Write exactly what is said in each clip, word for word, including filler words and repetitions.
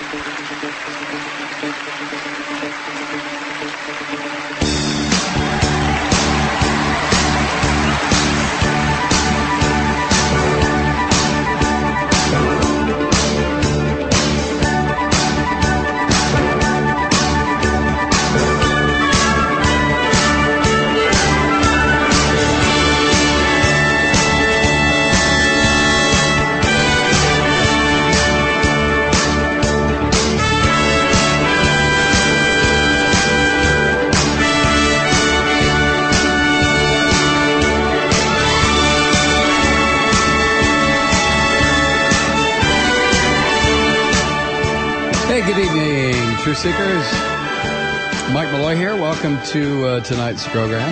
Truth Seekers, Mike Malloy here. Welcome to uh, tonight's program.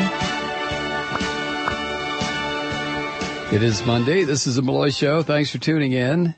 It is Monday. This is the Malloy Show. Thanks for tuning in.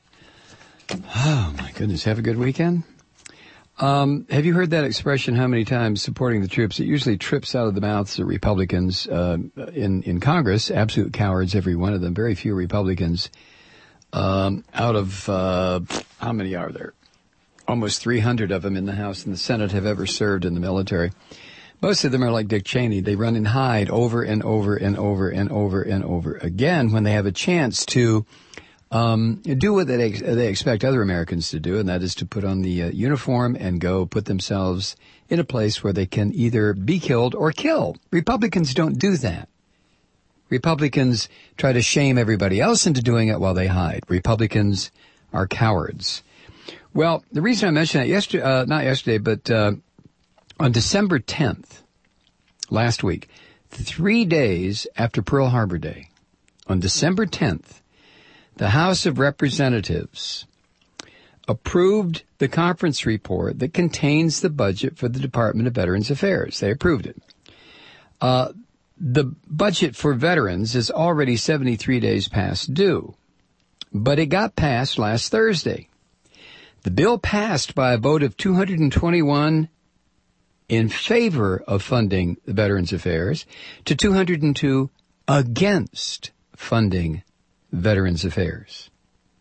Oh, my goodness. Have a good weekend. Um, have you heard that expression how many times, supporting the troops? It usually trips out of the mouths of Republicans uh, in, in Congress. Absolute cowards, every one of them. Very few Republicans um, out of, uh, how many are there? Almost three hundred of them in the House and the Senate have ever served in the military. Most of them are like Dick Cheney. They run and hide over and over and over and over and over again when they have a chance to um, do what they, they expect other Americans to do, and that is to put on the uh, uniform and go put themselves in a place where they can either be killed or kill. Republicans don't do that. Republicans try to shame everybody else into doing it while they hide. Republicans are cowards. Well, the reason I mentioned that yesterday, uh, not yesterday, but uh, on December tenth, last week, three days after Pearl Harbor Day, on December tenth, the House of Representatives approved the conference report that contains the budget for the Department of Veterans Affairs. They approved it. Uh, the budget for veterans is already seventy-three days past due, but it got passed last Thursday. The bill passed by a vote of two hundred twenty-one in favor of funding the Veterans Affairs to two hundred two against funding Veterans Affairs.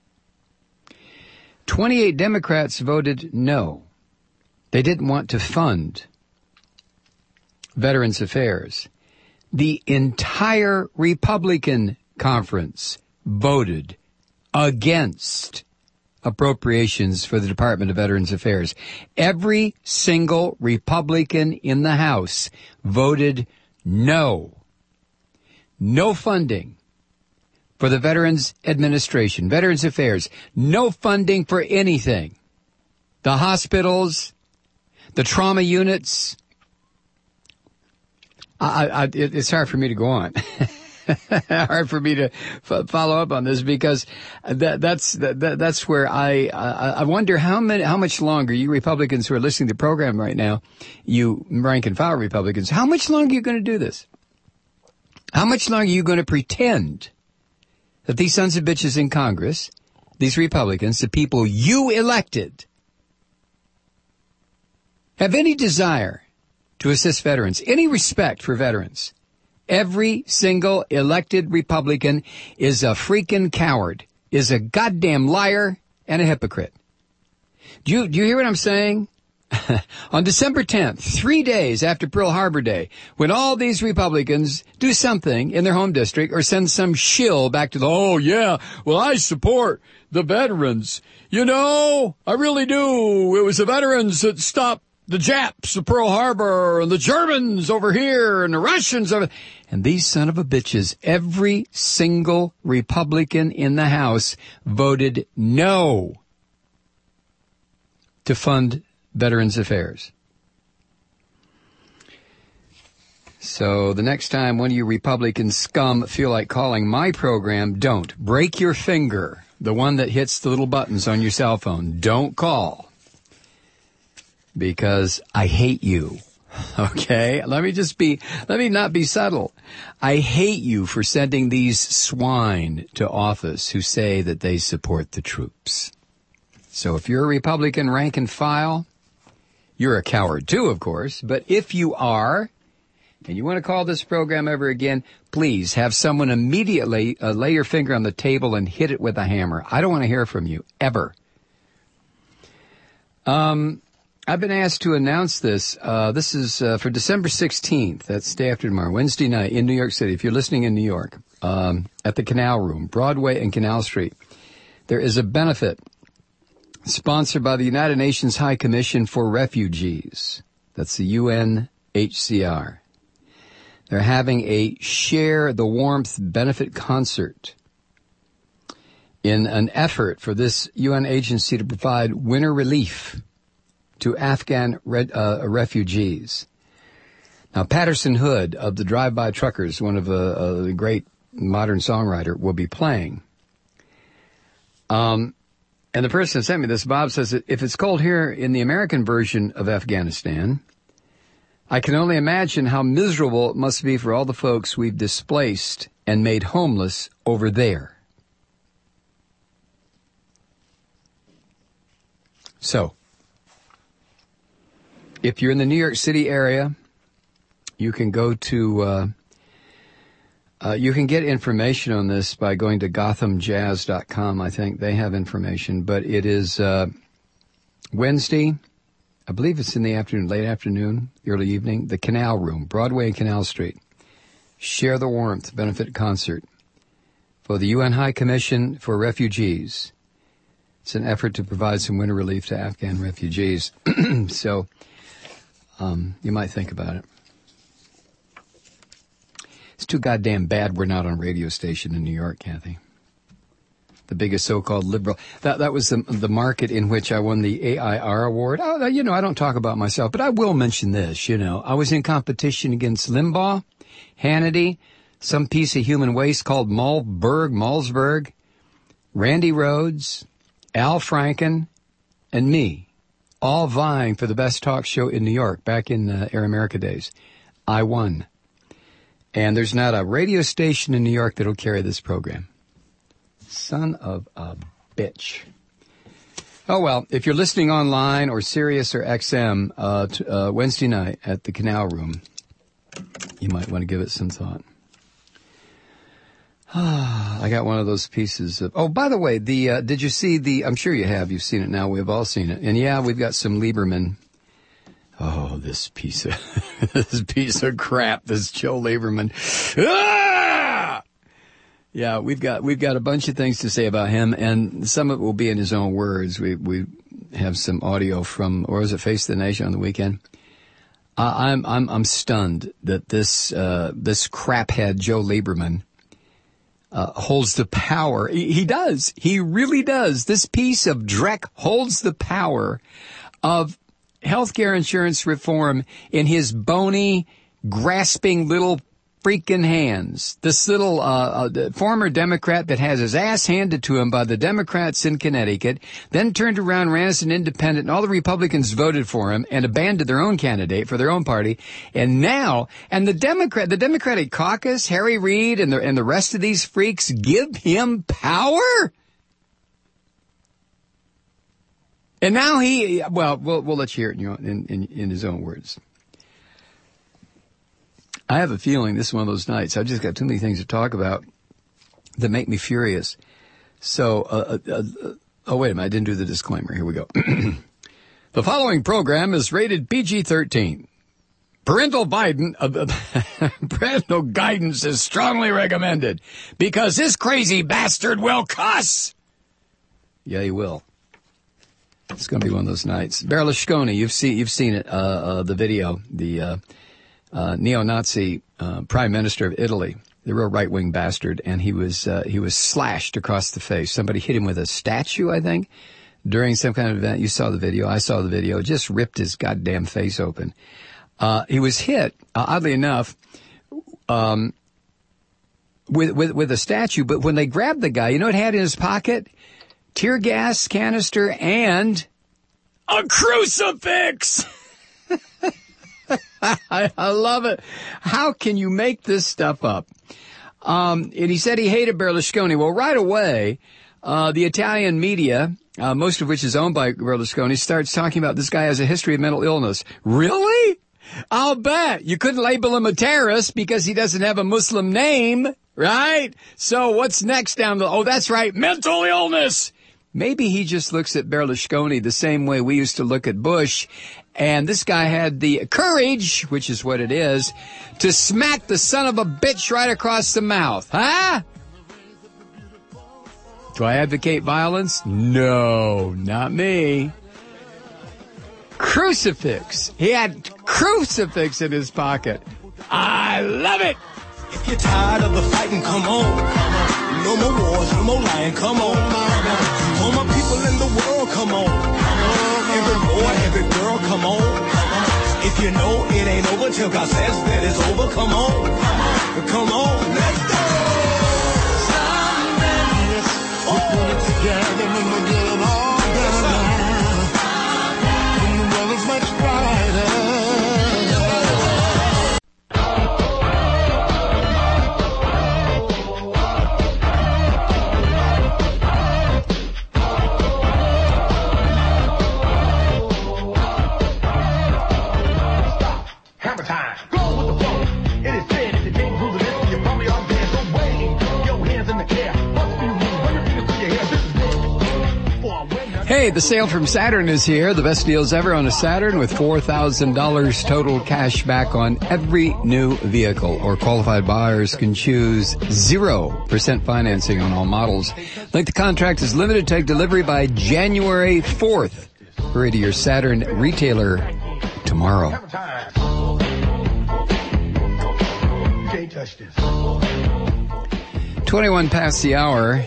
twenty-eight Democrats voted no. They didn't want to fund Veterans Affairs. The entire Republican conference voted against appropriations for the Department of Veterans Affairs. Every single Republican in the House voted no. No funding for the Veterans Administration, Veterans Affairs. No funding for anything. The hospitals, the trauma units. I, I, it's hard for me to go on. Hard for me to f- follow up on this because that, that's that, that's where I, I I wonder how many how much longer you Republicans who are listening to the program right now, you rank and file Republicans, how much longer are you going to do this? How much longer are you going to pretend that these sons of bitches in Congress, these Republicans, the people you elected, have any desire to assist veterans, any respect for veterans? Every single elected Republican is a freaking coward, is a goddamn liar, and a hypocrite. Do you, do you hear what I'm saying? On December tenth, three days after Pearl Harbor Day, when all these Republicans do something in their home district or send some shill back to the, oh, yeah, well, I support the veterans. You know, I really do. It was the veterans that stopped the Japs of Pearl Harbor and the Germans over here and the Russians over. And these son of a bitches, every single Republican in the House voted no to fund Veterans Affairs. So the next time one of you Republican scum feel like calling my program, don't. Break your finger, the one that hits the little buttons on your cell phone. Don't call. Because I hate you. Okay? Let me just be, let me not be subtle. I hate you for sending these swine to office who say that they support the troops. So if you're a Republican rank and file, you're a coward too, of course. But if you are, and you want to call this program ever again, please have someone immediately uh, lay your finger on the table and hit it with a hammer. I don't want to hear from you, ever. Um, I've been asked to announce this. Uh, this is uh, for December sixteenth. That's day after tomorrow, Wednesday night in New York City. If you're listening in New York, um, at the Canal Room, Broadway and Canal Street, there is a benefit sponsored by the United Nations High Commission for Refugees. That's the U N H C R. They're having a Share the Warmth benefit concert in an effort for this U N agency to provide winter relief to Afghan re- uh, refugees. Now, Patterson Hood of the Drive-By Truckers, one of the uh, great modern songwriter, will be playing. Um, and the person that sent me this, Bob, says that if it's cold here in the American version of Afghanistan, I can only imagine how miserable it must be for all the folks we've displaced and made homeless over there. So, if you're in the New York City area, you can go to, uh, uh, you can get information on this by going to gotham jazz dot com. I think they have information, but it is, uh, Wednesday, I believe it's in the afternoon, late afternoon, early evening, the Canal Room, Broadway and Canal Street. Share the Warmth benefit concert for the U N High Commission for Refugees. It's an effort to provide some winter relief to Afghan refugees. So, um, you might think about it. It's too goddamn bad we're not on a radio station in New York, Kathy. The biggest so-called liberal. That that was the the market in which I won the A I R award. Oh, you know, I don't talk about myself, but I will mention this, you know. I was in competition against Limbaugh, Hannity, some piece of human waste called Malberg, Malzberg, Randy Rhodes, Al Franken, and me, all vying for the best talk show in New York back in uh, Air America days. I won. And there's not a radio station in New York that'll carry this program. Son of a bitch. Oh, well, if you're listening online or Sirius or X M uh, t- uh, Wednesday night at the Canal Room, you might want to give it some thought. I got one of those pieces of... Oh, by the way, the uh, did you see the... I'm sure you have. You've seen it now. We've all seen it. And, yeah, we've got some Lieberman. Oh, this piece of... this piece of crap, this Joe Lieberman. Ah! Yeah, we've got we've got a bunch of things to say about him, and some of it will be in his own words. We we have some audio from... Or was it Face the Nation on the weekend? Uh, I'm I'm I'm stunned that this uh, this craphead Joe Lieberman... Uh, holds the power. He, he does. He really does. This piece of dreck holds the power of healthcare insurance reform in his bony, grasping little freaking hands. This little uh, uh, former Democrat that has his ass handed to him by the Democrats in Connecticut, then turned around, ran as an independent, and all the Republicans voted for him and abandoned their own candidate for their own party. And now, and the Democrat, the Democratic caucus, Harry Reid and the and the rest of these freaks give him power. And now he, well, we'll, we'll let you hear it in, your, in, in, in his own words. I have a feeling this is one of those nights. I've just got too many things to talk about that make me furious. So, uh, uh, uh, oh, wait a minute. I didn't do the disclaimer. Here we go. The following program is rated P G thirteen. Parental Biden, uh, parental guidance is strongly recommended because this crazy bastard will cuss. Yeah, he will. It's going to be one of those nights. Berlusconi, you've seen, you've seen it, uh, uh, the video, the, uh, Uh, neo-Nazi uh, prime minister of Italy, the real right-wing bastard, and he was uh, he was slashed across the face. Somebody hit him with a statue, I think, during some kind of event. You saw the video. I saw the video. Just ripped his goddamn face open. Uh, he was hit, uh, oddly enough, um, with, with with a statue. But when they grabbed the guy, you know what he had in his pocket? Tear gas canister and a crucifix. I, I love it. How can you make this stuff up? Um, and he said he hated Berlusconi. Well, right away, uh, the Italian media, uh, most of which is owned by Berlusconi, starts talking about this guy has a history of mental illness. Really? I'll bet. You couldn't label him a terrorist because he doesn't have a Muslim name, right? So what's next down the... Oh, that's right. Mental illness. maybe he just looks at Berlusconi the same way we used to look at Bush, and this guy had the courage, which is what it is, to smack the son of a bitch right across the mouth. Huh? Do I advocate violence? No, not me. Crucifix. He had crucifix in his pocket. I love it. If you're tired of the fighting, come on. No more wars, no more lying, come on. All my people in the world, come on. Every boy, every girl, come on. If you know it ain't over till God says that it's over, come on. Come on, let's go. We put it together and we get it all done. And the weather's much brighter. Hammer time. Go with the flow. It is said if you can't prove it, you probably are dead. So wave your hands in the air. Hey, the sale from Saturn is here. The best deals ever on a Saturn with four thousand dollars total cash back on every new vehicle. Or qualified buyers can choose zero percent financing on all models. Length the contract is limited. Take delivery by January fourth. Hurry to your Saturn retailer tomorrow. You can't touch this. twenty-one past the hour.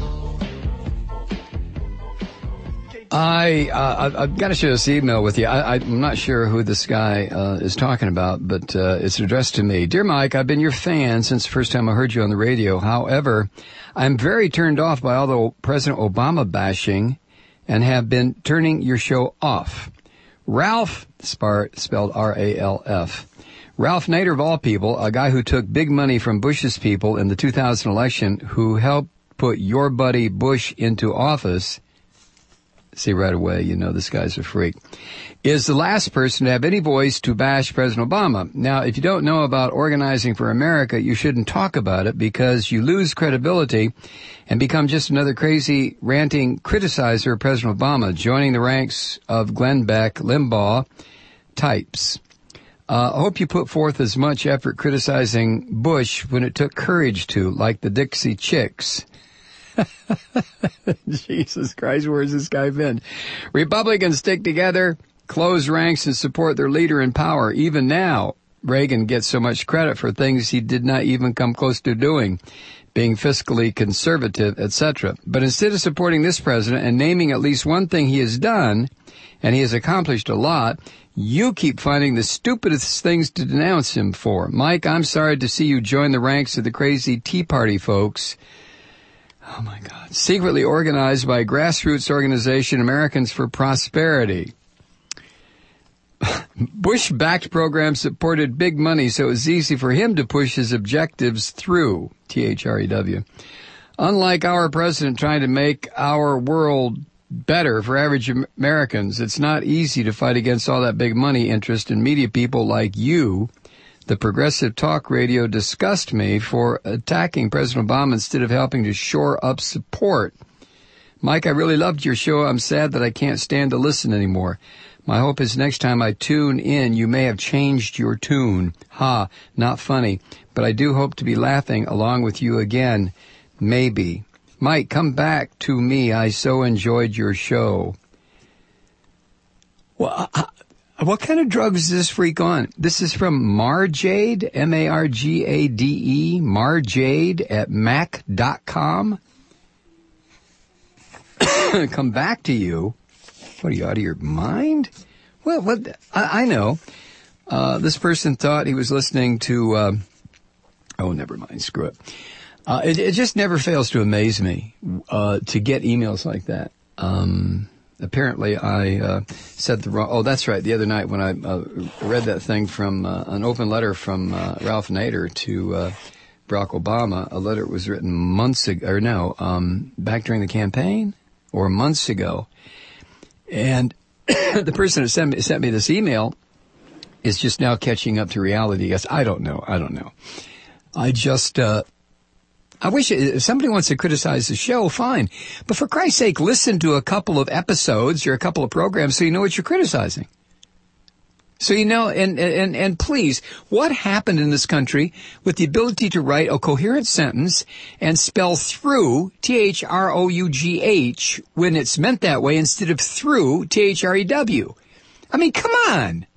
I, uh, I've got to share this email with you. I, I'm not sure who this guy uh, is talking about, but uh, it's addressed to me. Dear Mike, I've been your fan since the first time I heard you on the radio. However, I'm very turned off by all the President Obama bashing and have been turning your show off. Ralph, spelled R A L F, Ralph Nader, of all people, a guy who took big money from Bush's people in the two thousand election, who helped put your buddy Bush into office, see right away, you know this guy's a freak, is the last person to have any voice to bash President Obama. Now, if you don't know about Organizing for America, you shouldn't talk about it because you lose credibility and become just another crazy, ranting criticizer of President Obama, joining the ranks of Glenn Beck, Limbaugh types. Uh, I hope you put forth as much effort criticizing Bush when it took courage to, like the Dixie Chicks. Jesus Christ, where's this guy been? Republicans stick together, close ranks, and support their leader in power. Even now, Reagan gets so much credit for things he did not even come close to doing, being fiscally conservative, et cetera. But instead of supporting this president and naming at least one thing he has done, and he has accomplished a lot, you keep finding the stupidest things to denounce him for. Mike, I'm sorry to see you join the ranks of the crazy Tea Party folks. Oh, my God. Secretly organized by a grassroots organization, Americans for Prosperity. Bush-backed programs supported big money, so it was easy for him to push his objectives through. T H R E W. Unlike our president trying to make our world better for average Americans, it's not easy to fight against all that big money interest in media people like you. The progressive talk radio disgust me for attacking President Obama instead of helping to shore up support. Mike, I really loved your show. I'm sad that I can't stand to listen anymore. My hope is next time I tune in, you may have changed your tune. Ha, not funny. But I do hope to be laughing along with you again. Maybe. Mike, come back to me. I so enjoyed your show. Well, I, what kind of drugs is this freak on? This is from Marjade, M A R G A D E, Marjade at mac dot com. Come back to you? What, are you out of your mind? Well, what, I, I know. Uh, this person thought he was listening to, uh, oh, never mind, screw it. Uh, it, it just never fails to amaze me, uh, to get emails like that. Um, Apparently, I uh, said the wrong... Oh, that's right. The other night when I uh, read that thing from uh, an open letter from uh, Ralph Nader to uh, Barack Obama, a letter was written months ago, or no, um, back during the campaign, or months ago. And the person who sent me, sent me this email is just now catching up to reality. Yes, I don't know. I don't know. I just... Uh, I wish if somebody wants to criticize the show, fine. But for Christ's sake, listen to a couple of episodes or a couple of programs so you know what you're criticizing. So you know, and, and, and please, what happened in this country with the ability to write a coherent sentence and spell through, T H R O U G H, when it's meant that way instead of through, T H R E W? I mean, come on.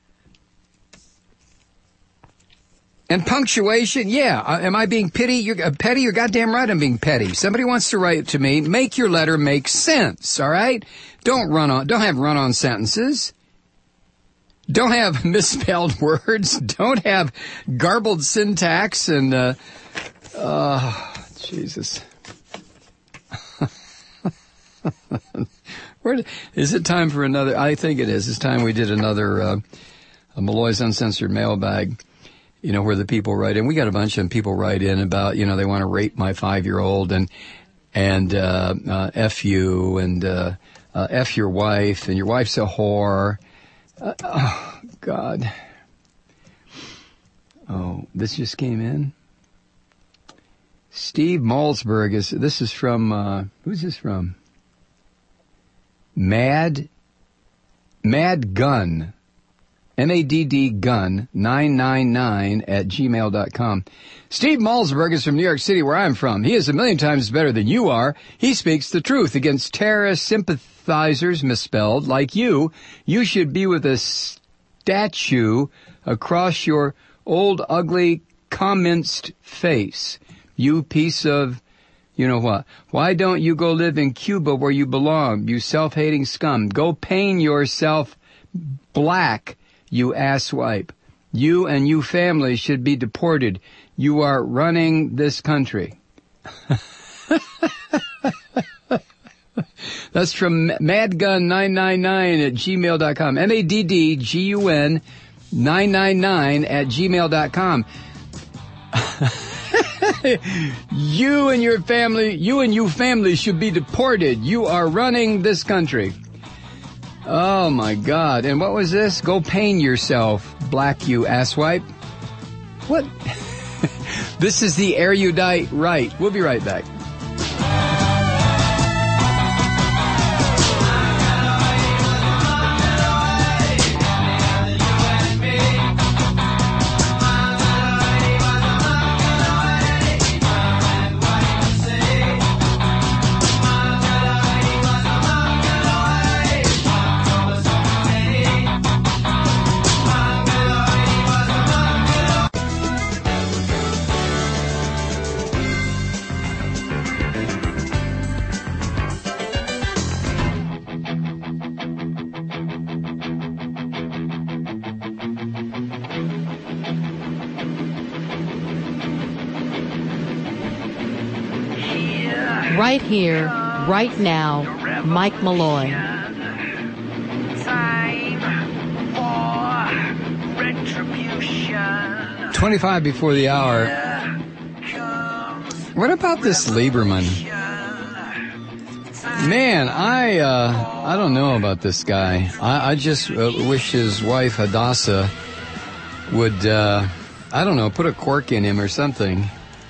And punctuation, yeah. Uh, am I being petty? You're uh, petty? You're goddamn right I'm being petty. Somebody wants to write to me, make your letter make sense, all right? Don't run on, don't have run-on sentences. Don't have misspelled words. Don't have garbled syntax and, uh, uh, Jesus. Where, is it time for another? I think it is. It's time we did another, uh, a Malloy's Uncensored mailbag. You know, where the people write in. We got a bunch of people write in about, you know, they want to rape my five-year-old and, and, uh, uh, F you and, uh, uh, F your wife and your wife's a whore. Uh, oh, God. Oh, this just came in. Steve Malzberg is, this is from, uh, who's this from? Mad, Mad Gun. M A D D gun nine nine nine at gmail dot com. Steve Malzberg is from New York City, where I'm from. He is a million times better than you are. He speaks the truth against terrorist sympathizers, misspelled, like you. You should be with a statue across your old, ugly, commenced face. You piece of, you know what? Why don't you go live in Cuba where you belong, you self-hating scum? Go paint yourself black, you asswipe. You and you family should be deported. You are running this country. That's from madgun nine nine nine at gmail dot com. M A D D G U N nine nine nine at gmail dot com. You and your family, you and you family should be deported. You are running this country. Oh, my God. And what was this? Go paint yourself, black you asswipe. What? This is the erudite right. We'll be right back. Right here, right now, Mike Malloy. twenty-five before the hour. What about this Lieberman? Man, I uh, I don't know about this guy. I, I just uh, wish his wife Hadassah would, uh, I don't know, put a cork in him or something.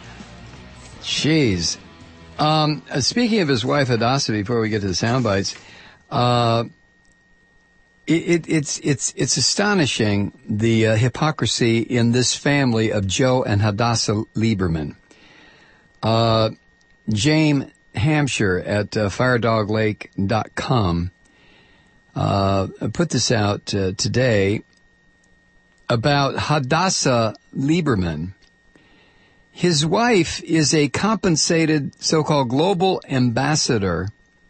Jeez. Um, speaking of his wife Hadassah, before we get to the sound bites, uh, it, it, it's it's it's astonishing the uh, hypocrisy in this family of Joe and Hadassah Lieberman. Uh, James Hampshire at uh, firedog lake dot com uh, put this out uh, today about Hadassah Lieberman. His wife is a compensated so-called global ambassador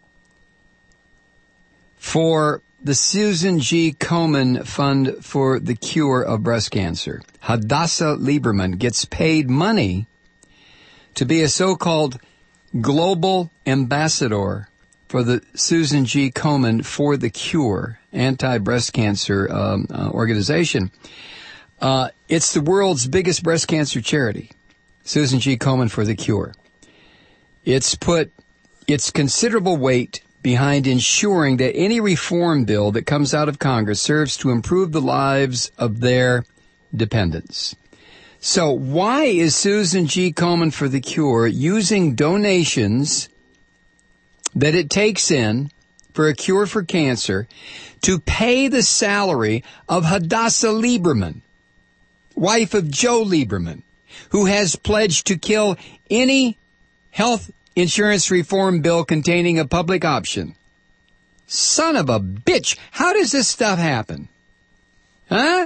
for the Susan G. Komen Fund for the Cure of Breast Cancer. Hadassah Lieberman gets paid money to be a so-called global ambassador for the Susan G. Komen for the Cure anti-breast cancer um, uh, organization. Uh, it's the world's biggest breast cancer charity. Susan G. Komen for the Cure. It's put its considerable weight behind ensuring that any reform bill that comes out of Congress serves to improve the lives of their dependents. So why is Susan G. Komen for the Cure using donations that it takes in for a cure for cancer to pay the salary of Hadassah Lieberman, wife of Joe Lieberman, who has pledged to kill any health insurance reform bill containing a public option? Son of a bitch. How does this stuff happen? Huh?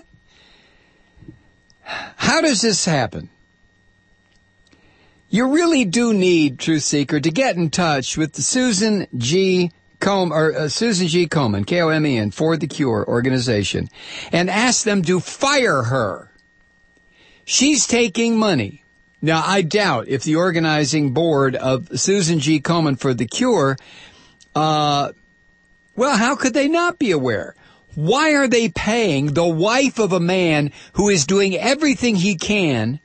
How does this happen? You really do need, Truth Seeker, to get in touch with the Susan G. Komen, or uh, Susan G. Komen, K O M E N, for the Cure organization, and ask them to fire her. She's taking money. Now, I doubt if the organizing board of Susan G. Komen for the Cure, uh, well, how could they not be aware? Why are they paying the wife of a man who is doing everything he can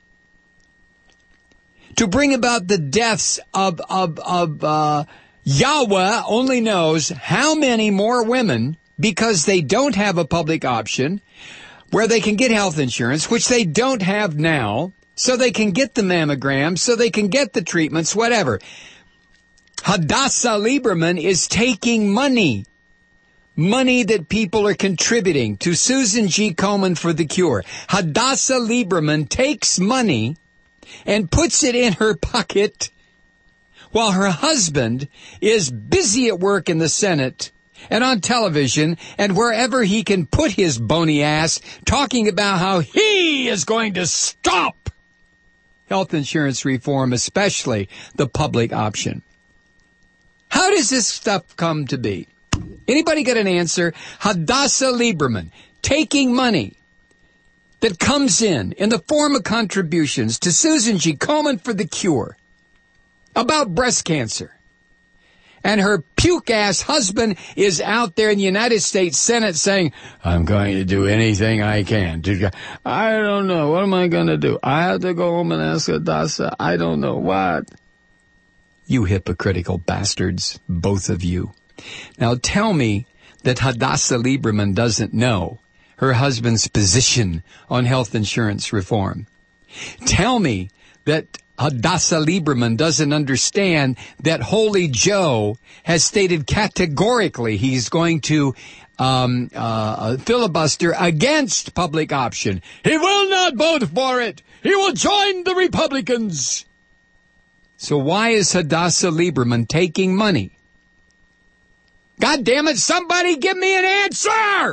to bring about the deaths of, of, of, uh, Yahweh only knows how many more women, because they don't have a public option where they can get health insurance, which they don't have now, so they can get the mammograms, so they can get the treatments, whatever. Hadassah Lieberman is taking money. Money that people are contributing to Susan G. Komen for the Cure. Hadassah Lieberman takes money and puts it in her pocket while her husband is busy at work in the Senate and on television and wherever he can put his bony ass, talking about how he is going to stop health insurance reform, especially the public option. How does this stuff come to be? Anybody got an answer? Hadassah Lieberman taking money that comes in in the form of contributions to Susan G. Komen for the Cure about breast cancer. And her puke-ass husband is out there in the United States Senate saying, I'm going to do anything I can. To, I don't know. What am I going to do? I have to go home and ask Hadassah. I don't know what. You hypocritical bastards, both of you. Now tell me that Hadassah Lieberman doesn't know her husband's position on health insurance reform. Tell me that Hadassah Lieberman doesn't understand that Holy Joe has stated categorically he's going to um, uh, filibuster against public option. He will not vote for it. He will join the Republicans. So why is Hadassah Lieberman taking money? God damn it, somebody give me an answer!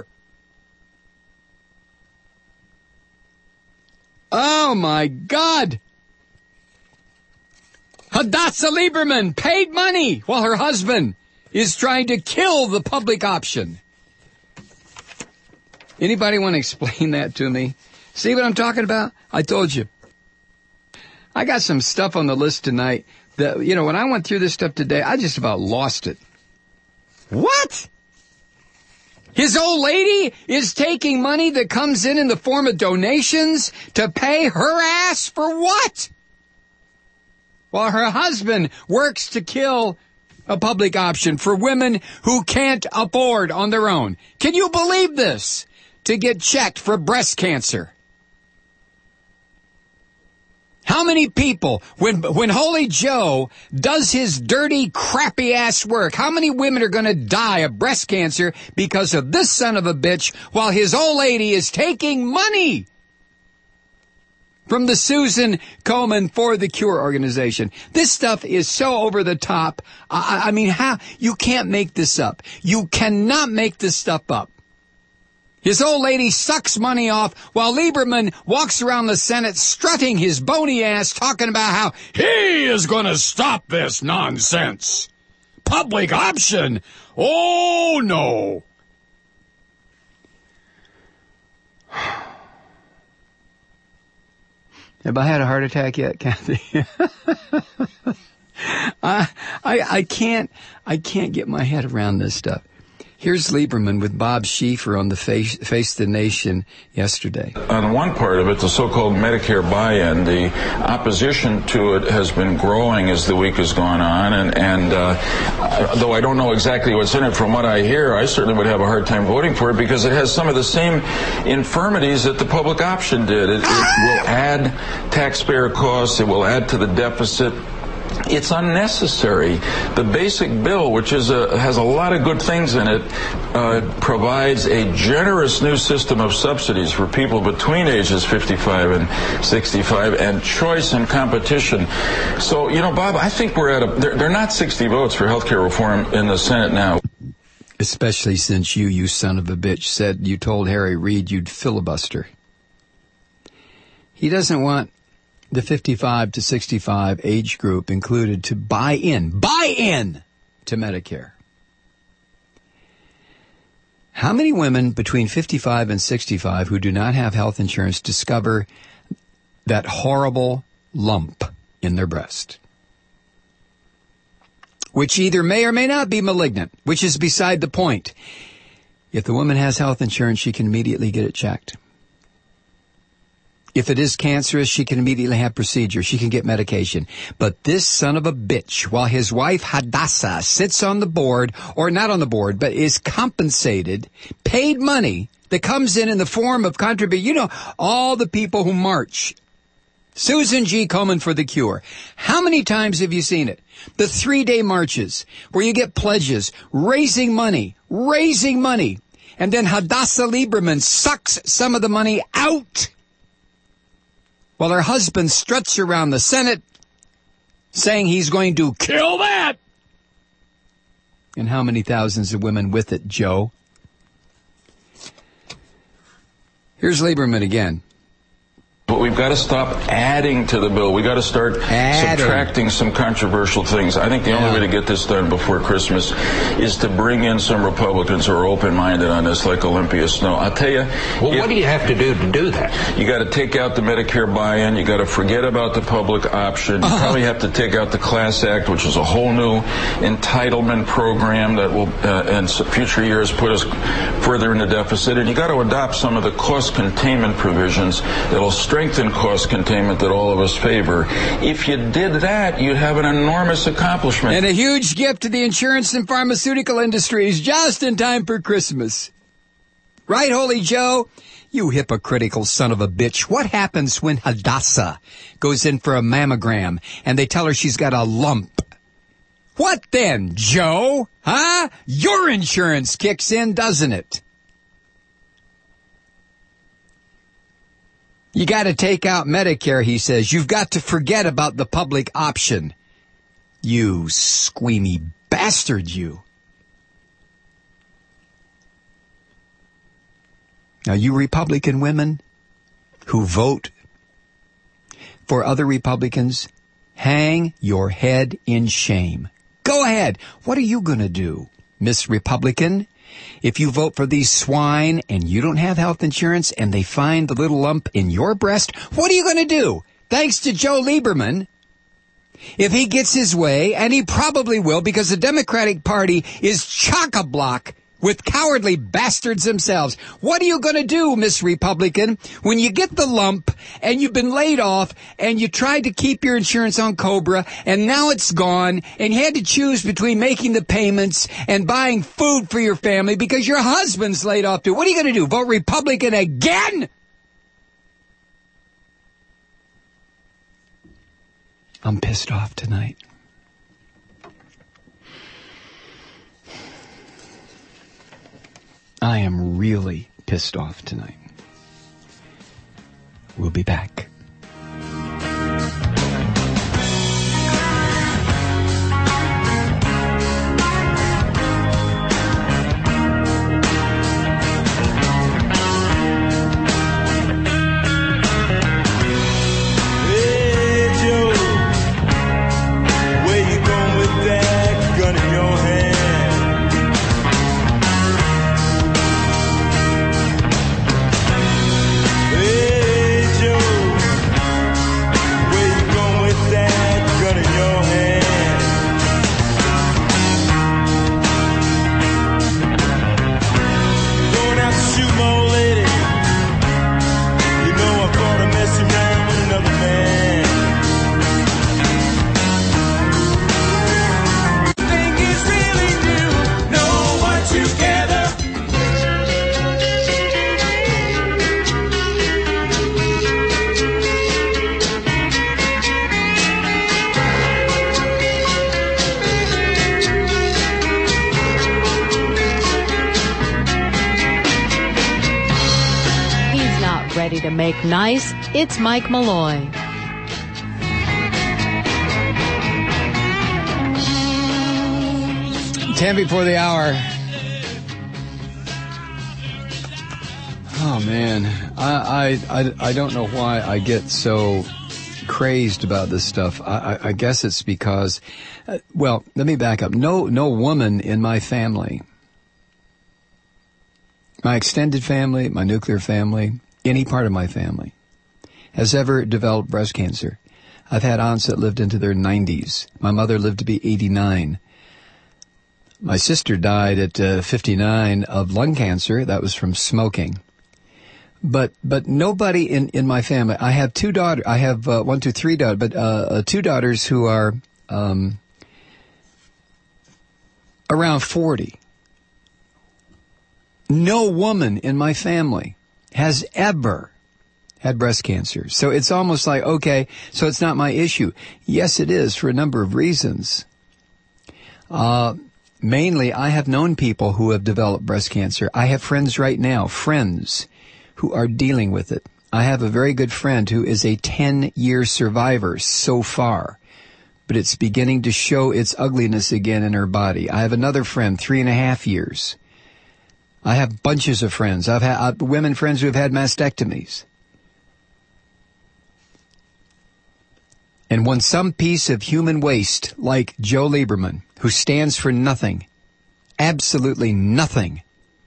Oh my God! Hadassah Lieberman paid money while her husband is trying to kill the public option. Anybody want to explain that to me? See what I'm talking about? I told you. I got some stuff on the list tonight that, you know, when I went through this stuff today, I just about lost it. What? His old lady is taking money that comes in in the form of donations to pay her ass for what? While her husband works to kill a public option for women who can't afford on their own. Can you believe this? To get checked for breast cancer. How many people, when when Holy Joe does his dirty, crappy-ass work, how many women are going to die of breast cancer because of this son of a bitch while his old lady is taking money from the Susan Komen for the Cure organization? This stuff is so over the top. I, I mean, how you can't make this up. You cannot make this stuff up. His old lady sucks money off while Lieberman walks around the Senate strutting his bony ass, talking about how he is going to stop this nonsense. Public option? Oh, no. Have I had a heart attack yet, Kathy? I, I, I can't, I can't get my head around this stuff. Here's Lieberman with Bob Schieffer on the Face, Face the Nation yesterday. On one part of it, the so-called Medicare buy-in, the opposition to it has been growing as the week has gone on, and, and uh, though I don't know exactly what's in it, from what I hear, I certainly would have a hard time voting for it because it has some of the same infirmities that the public option did. It, it will add taxpayer costs, it will add to the deficit. It's unnecessary. The basic bill, which is a, has a lot of good things in it, uh, provides a generous new system of subsidies for people between ages fifty-five and sixty-five, and choice and competition. So, you know, Bob, I think we're at a... There, there are not sixty votes for health care reform in the Senate now. Especially since you, you son of a bitch, said you told Harry Reid you'd filibuster. He doesn't want the fifty-five to sixty-five age group included to buy in, buy in to Medicare. How many women between fifty-five and sixty-five who do not have health insurance discover that horrible lump in their breast, which either may or may not be malignant, which is beside the point? If the woman has health insurance, she can immediately get it checked. If it is cancerous, she can immediately have procedure. She can get medication. But this son of a bitch, while his wife Hadassah sits on the board, or not on the board, but is compensated, paid money that comes in in the form of contribution. You know, all the people who march. Susan G. Komen for the cure. How many times have you seen it? The three-day marches where you get pledges, raising money, raising money. And then Hadassah Lieberman sucks some of the money out, while her husband struts around the Senate saying he's going to kill that. And how many thousands of women with it, Joe? Here's Lieberman again. But we've got to stop adding to the bill. We've got to start adding. subtracting some controversial things. I think the only yeah. way to get this done before Christmas is to bring in some Republicans who are open-minded on this, like Olympia Snow. I'll tell you... Well, if, what do you have to do to do that? You got to take out the Medicare buy-in. You got to forget about the public option. You uh-huh. probably have to take out the Class Act, which is a whole new entitlement program that will, uh, in future years, put us further in the deficit. And you got to adopt some of the cost containment provisions that will strengthen strengthen cost containment that all of us favor. If you did that, you'd have an enormous accomplishment. And a huge gift to the insurance and pharmaceutical industries just in time for Christmas. Right, Holy Joe? You hypocritical son of a bitch. What happens when Hadassah goes in for a mammogram and they tell her she's got a lump? What then, Joe? Huh? Your insurance kicks in, doesn't it? You got to take out Medicare, he says. You've got to forget about the public option. You squeamy bastard, you. Now, you Republican women who vote for other Republicans, hang your head in shame. Go ahead. What are you going to do, Miss Republican? If you vote for these swine and you don't have health insurance and they find the little lump in your breast, what are you going to do? Thanks to Joe Lieberman, if he gets his way, and he probably will because the Democratic Party is chock-a-block with cowardly bastards themselves. What are you going to do, Miss Republican, when you get the lump and you've been laid off and you tried to keep your insurance on Cobra and now it's gone and you had to choose between making the payments and buying food for your family because your husband's laid off too? What are you going to do, vote Republican again? I'm pissed off tonight. I am really pissed off tonight. We'll be back. Hey, Joe. ready to make nice. It's Mike Malloy. Ten before the hour. Oh man, I I I, I don't know why I get so crazed about this stuff. I, I, I guess it's because, uh, well, let me back up. No no woman in my family, my extended family, my nuclear family, any part of my family, has ever developed breast cancer. I've had aunts that lived into their nineties. My mother lived to be eighty-nine. My sister died at uh, fifty-nine of lung cancer. That was from smoking. But but nobody in, in my family. I have two daughters. I have uh, one, two, three daughters, but uh, uh, two daughters who are um, around forty. No woman in my family has ever had breast cancer. So it's almost like, okay, so it's not my issue. Yes, it is for a number of reasons. Uh, mainly, I have known people who have developed breast cancer. I have friends right now, friends who are dealing with it. I have a very good friend who is a ten-year survivor so far, but it's beginning to show its ugliness again in her body. I have another friend, three and a half years. I have bunches of friends. I've had uh, women friends who have had mastectomies. And when some piece of human waste like Joe Lieberman, who stands for nothing, absolutely nothing,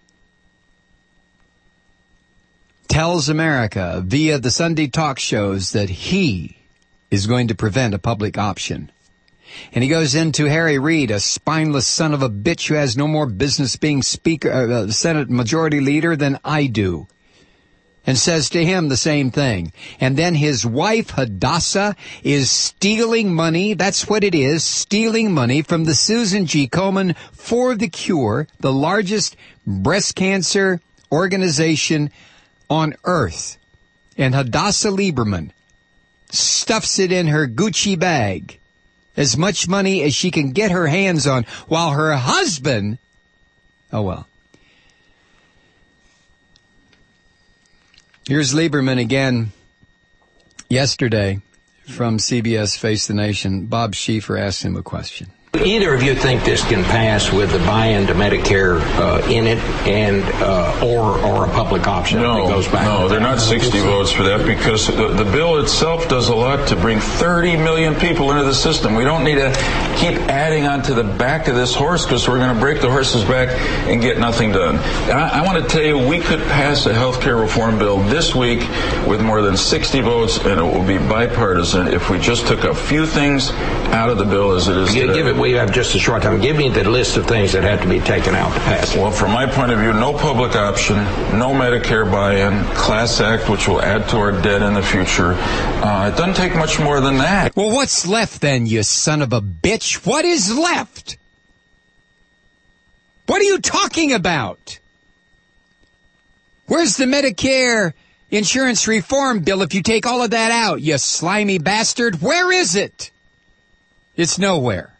tells America via the Sunday talk shows that he is going to prevent a public option. And he goes into Harry Reid, a spineless son of a bitch who has no more business being speaker, uh, Senate Majority Leader than I do, and says to him the same thing. And then his wife, Hadassah, is stealing money. That's what it is, stealing money from the Susan G. Komen for the Cure, the largest breast cancer organization on earth. And Hadassah Lieberman stuffs it in her Gucci bag, as much money as she can get her hands on, while her husband, oh well. Here's Lieberman again yesterday from C B S Face the Nation. Bob Schieffer asked him a question. Either of you think this can pass with the buy-in to Medicare uh, in it, and uh, or or a public option no, that goes back? No, they're not sixty votes for that, because the, the bill itself does a lot to bring thirty million people into the system. We don't need to keep adding onto the back of this horse, because we're going to break the horse's back and get nothing done. And I, I want to tell you, we could pass a health care reform bill this week with more than sixty votes, and it will be bipartisan if we just took a few things out of the bill as it is Give, today. give it. We have just a short time. Give me the list of things that have to be taken out to pass. Well, from my point of view, no public option, no Medicare buy-in, Class Act, which will add to our debt in the future. Uh, it doesn't take much more than that. Well, what's left then, you son of a bitch? What is left? What are you talking about? Where's the Medicare insurance reform bill if you take all of that out, you slimy bastard? Where is it? It's nowhere.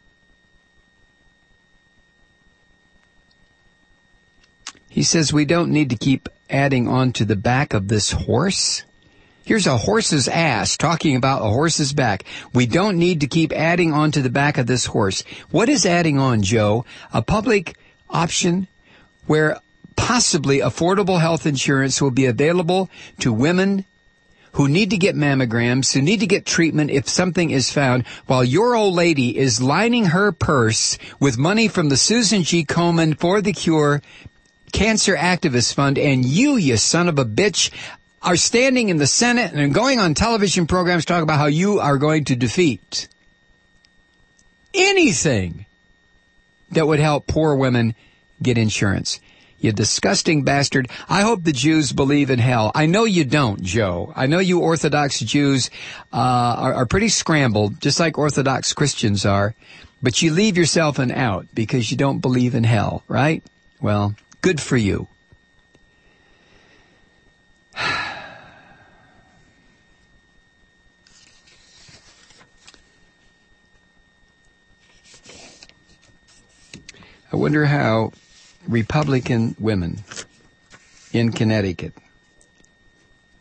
He says we don't need to keep adding on to the back of this horse. Here's a horse's ass talking about a horse's back. We don't need to keep adding on to the back of this horse. What is adding on, Joe? A public option where possibly affordable health insurance will be available to women who need to get mammograms, who need to get treatment if something is found, while your old lady is lining her purse with money from the Susan G. Komen for the Cure Cancer Activist Fund, and you, you son of a bitch, are standing in the Senate and going on television programs talking about how you are going to defeat anything that would help poor women get insurance. You disgusting bastard. I hope the Jews believe in hell. I know you don't, Joe. I know you Orthodox Jews uh, are, are pretty scrambled, just like Orthodox Christians are, but you leave yourself an out because you don't believe in hell, right? Well, good for you. I wonder how Republican women in Connecticut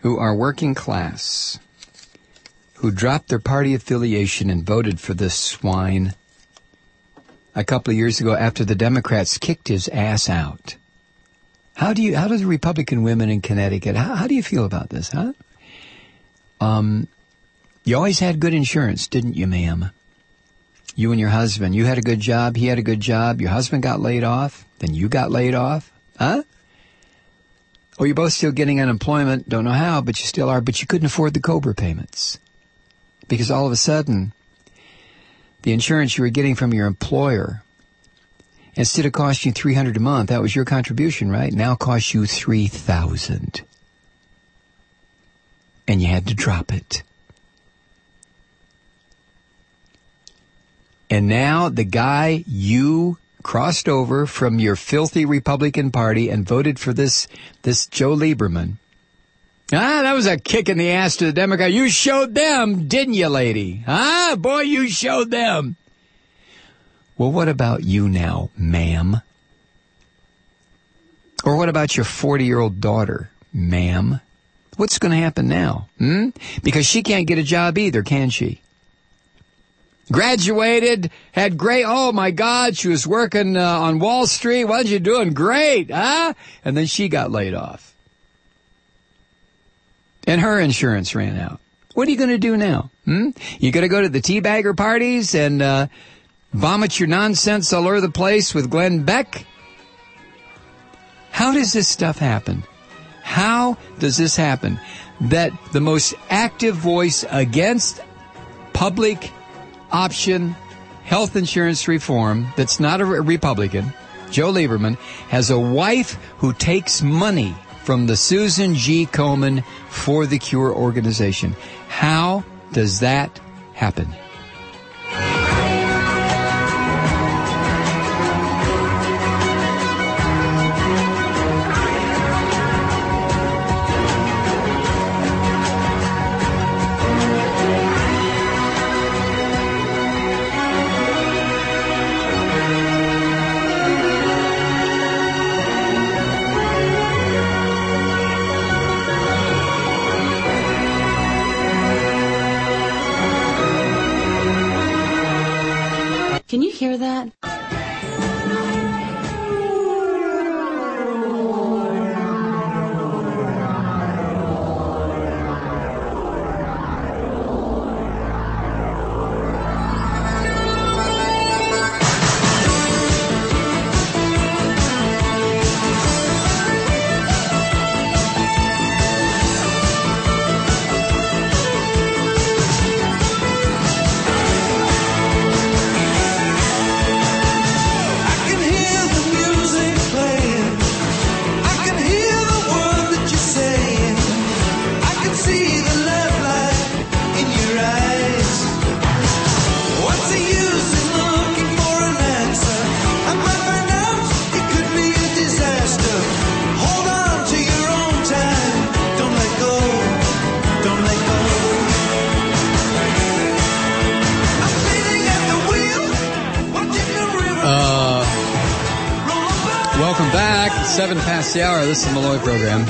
who are working class, who dropped their party affiliation and voted for this swine a couple of years ago after the Democrats kicked his ass out. How do you, how do the Republican women in Connecticut, how, how do you feel about this, huh? Um, you always had good insurance, didn't you, ma'am? You and your husband, you had a good job, he had a good job, your husband got laid off, then you got laid off, huh? Or you're both still getting unemployment, don't know how, but you still are, but you couldn't afford the COBRA payments. Because all of a sudden, the insurance you were getting from your employer, instead of costing you three hundred dollars a month, that was your contribution, right? Now costs you three thousand dollars. And you had to drop it. And now the guy you crossed over from your filthy Republican Party and voted for this, this Joe Lieberman. Ah, that was a kick in the ass to the Democrat. You showed them, didn't you, lady? Ah, boy, you showed them. Well, what about you now, ma'am? Or what about your forty-year-old daughter, ma'am? What's going to happen now? Hmm? Because she can't get a job either, can she? Graduated, had great, oh my God, she was working uh, on Wall Street. What you doing? Great, huh? And then she got laid off. And her insurance ran out. What are you going to do now? Hmm? You going to go to the teabagger parties and uh, vomit your nonsense all over the place with Glenn Beck? How does this stuff happen? How does this happen? That the most active voice against public option health insurance reform that's not a Republican, Joe Lieberman, has a wife who takes money from the Susan G. Komen For the Cure organization. How does that happen? Can you hear that? Seven past the hour. This is the Malloy program.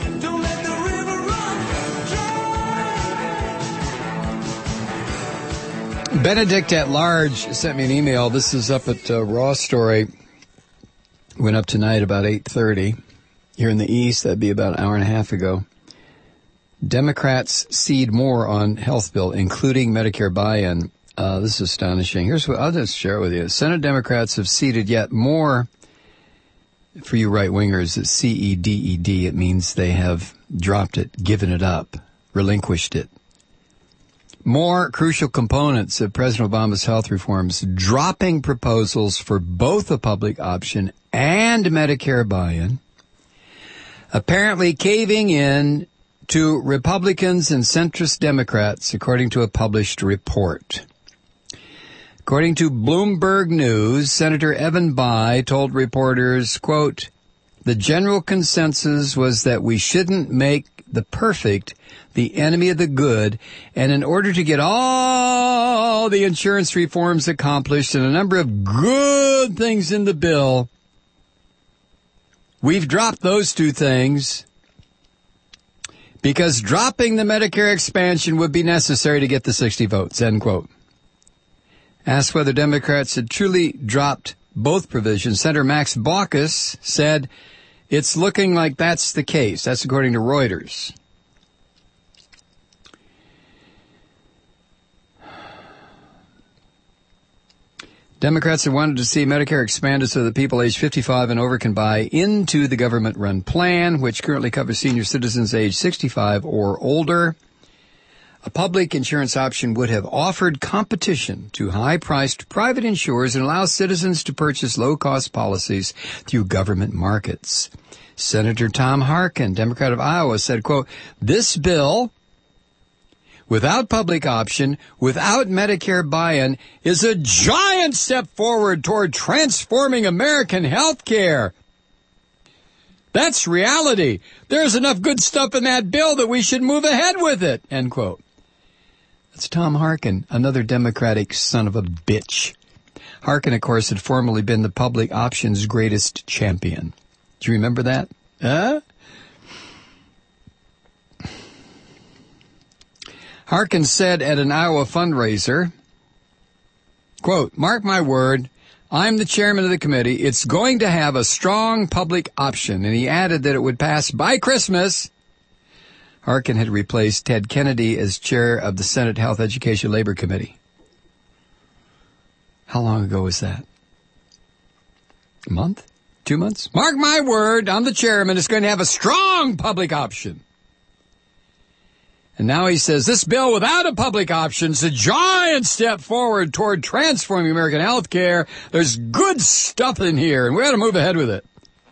Benedict at Large sent me an email. This is up at uh, Raw Story. Went up tonight about eight thirty. Here in the East, that'd be about an hour and a half ago. Democrats cede more on health bill, including Medicare buy-in. Uh, this is astonishing. Here's what I'll just share it with you. Senate Democrats have ceded yet more. For you right-wingers, it's C E D E D. It means they have dropped it, given it up, relinquished it. More crucial components of President Obama's health reforms, dropping proposals for both a public option and Medicare buy-in, apparently caving in to Republicans and centrist Democrats, according to a published report. According to Bloomberg News, Senator Evan Bayh told reporters, quote, the general consensus was that we shouldn't make the perfect the enemy of the good, and in order to get all the insurance reforms accomplished and a number of good things in the bill, we've dropped those two things because dropping the Medicare expansion would be necessary to get the sixty votes, end quote. Asked whether Democrats had truly dropped both provisions, Senator Max Baucus said, it's looking like that's the case. That's according to Reuters. Democrats have wanted to see Medicare expanded so that people age fifty-five and over can buy into the government-run plan, which currently covers senior citizens age sixty-five or older. A public insurance option would have offered competition to high-priced private insurers and allow citizens to purchase low-cost policies through government markets. Senator Tom Harkin, Democrat of Iowa, said, quote, this bill, without public option, without Medicare buy-in, is a giant step forward toward transforming American health care. That's reality. There's enough good stuff in that bill that we should move ahead with it, end quote. That's Tom Harkin, another Democratic son of a bitch. Harkin, of course, had formerly been the public option's greatest champion. Do you remember that? Huh? Harkin said at an Iowa fundraiser, quote, mark my word, I'm the chairman of the committee. It's going to have a strong public option. And he added that it would pass by Christmas. Harkin had replaced Ted Kennedy as chair of the Senate Health, Education, Labor Committee. How long ago was that? A month? Two months? Mark my word, I'm the chairman. It's going to have a strong public option. And now he says this bill without a public option is a giant step forward toward transforming American health care. There's good stuff in here, and we ought to move ahead with it.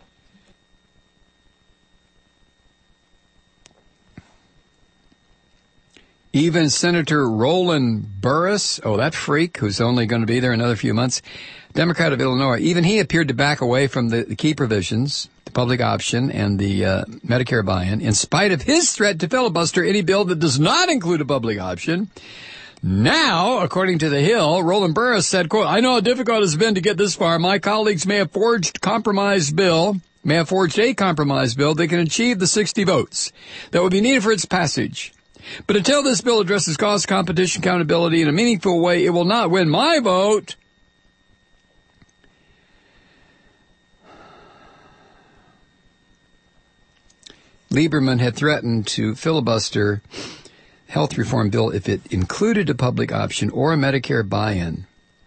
Even Senator Roland Burris, oh, that freak who's only going to be there another few months, Democrat of Illinois, even he appeared to back away from the, the key provisions, the public option and the uh, Medicare buy-in, in spite of his threat to filibuster any bill that does not include a public option. Now, according to The Hill, Roland Burris said, quote, I know how difficult it has been to get this far. My colleagues may have forged compromise bill, may have forged a compromise bill that can achieve the sixty votes that would be needed for its passage. But until this bill addresses cost, competition, accountability in a meaningful way, it will not win my vote. Lieberman had threatened to filibuster health reform bill if it included a public option or a Medicare buy-in.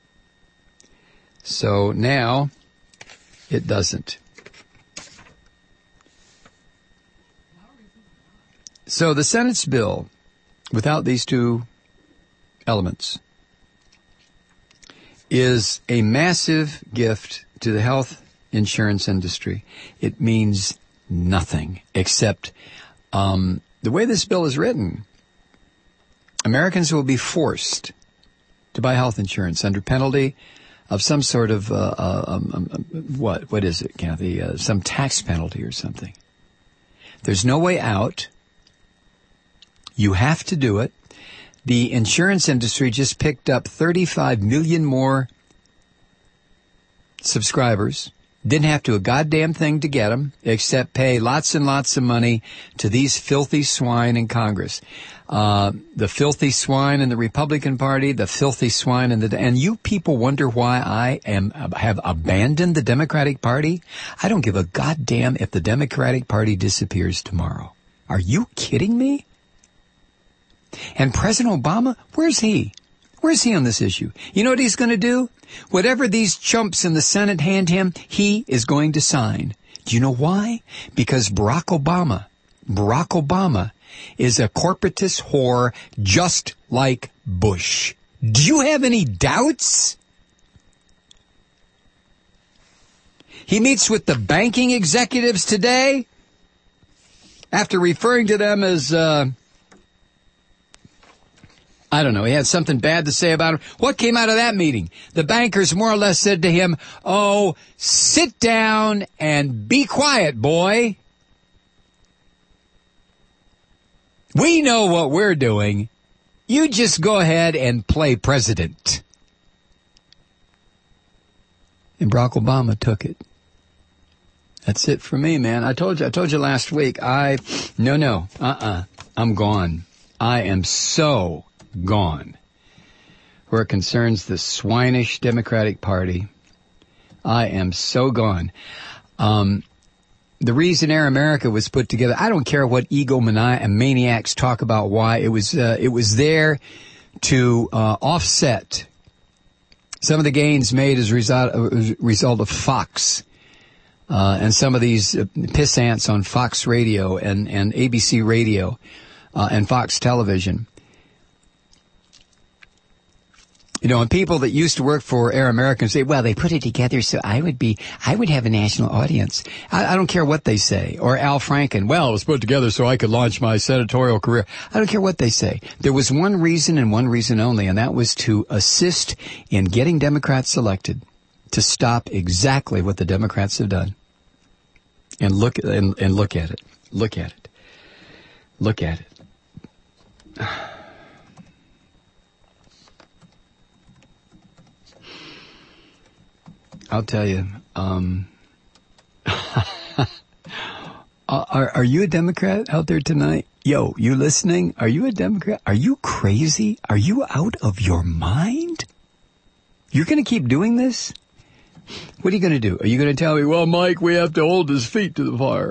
So now it doesn't. So the Senate's bill, without these two elements, is a massive gift to the health insurance industry. It means nothing except um, the way this bill is written. Americans will be forced to buy health insurance under penalty of some sort of, uh, uh, um, um, what, what is it, Kathy? Uh, some tax penalty or something. There's no way out. You have to do it. The insurance industry just picked up thirty-five million more subscribers. Didn't have to do a goddamn thing to get them, except pay lots and lots of money to these filthy swine in Congress. Uh, the filthy swine in the Republican Party, the filthy swine in the, and you people wonder why I am, have abandoned the Democratic Party? I don't give a goddamn if the Democratic Party disappears tomorrow. Are you kidding me? And President Obama, where's he? Where's he on this issue? You know what he's going to do? Whatever these chumps in the Senate hand him, he is going to sign. Do you know why? Because Barack Obama, Barack Obama is a corporatist whore just like Bush. Do you have any doubts? He meets with the banking executives today after referring to them as, uh, I don't know, he had something bad to say about him. What came out of that meeting? The bankers more or less said to him, oh, sit down and be quiet, boy. We know what we're doing. You just go ahead and play president. And Barack Obama took it. That's it for me, man. I told you, I told you last week, I, no, no, uh-uh. I'm gone. I am so gone. Where it concerns the swinish Democratic Party, I am so gone. Um, the reason Air America was put together, I don't care what egomaniacs talk about why. It was, uh, it was there to uh, offset some of the gains made as a result, as a result of Fox uh, and some of these uh, pissants on Fox Radio and, and A B C Radio uh, and Fox Television. You know, and people that used to work for Air America say, well, they put it together so I would be, I would have a national audience. I, I don't care what they say. Or Al Franken, well, it was put together so I could launch my senatorial career. I don't care what they say. There was one reason and one reason only, and that was to assist in getting Democrats elected, to stop exactly what the Democrats have done. And look, and, and look at it. Look at it. Look at it. I'll tell you, um, are, are you a Democrat out there tonight? Yo, you listening? Are you a Democrat? Are you crazy? Are you out of your mind? You're going to keep doing this? What are you going to do? Are you going to tell me, well, Mike, we have to hold his feet to the fire?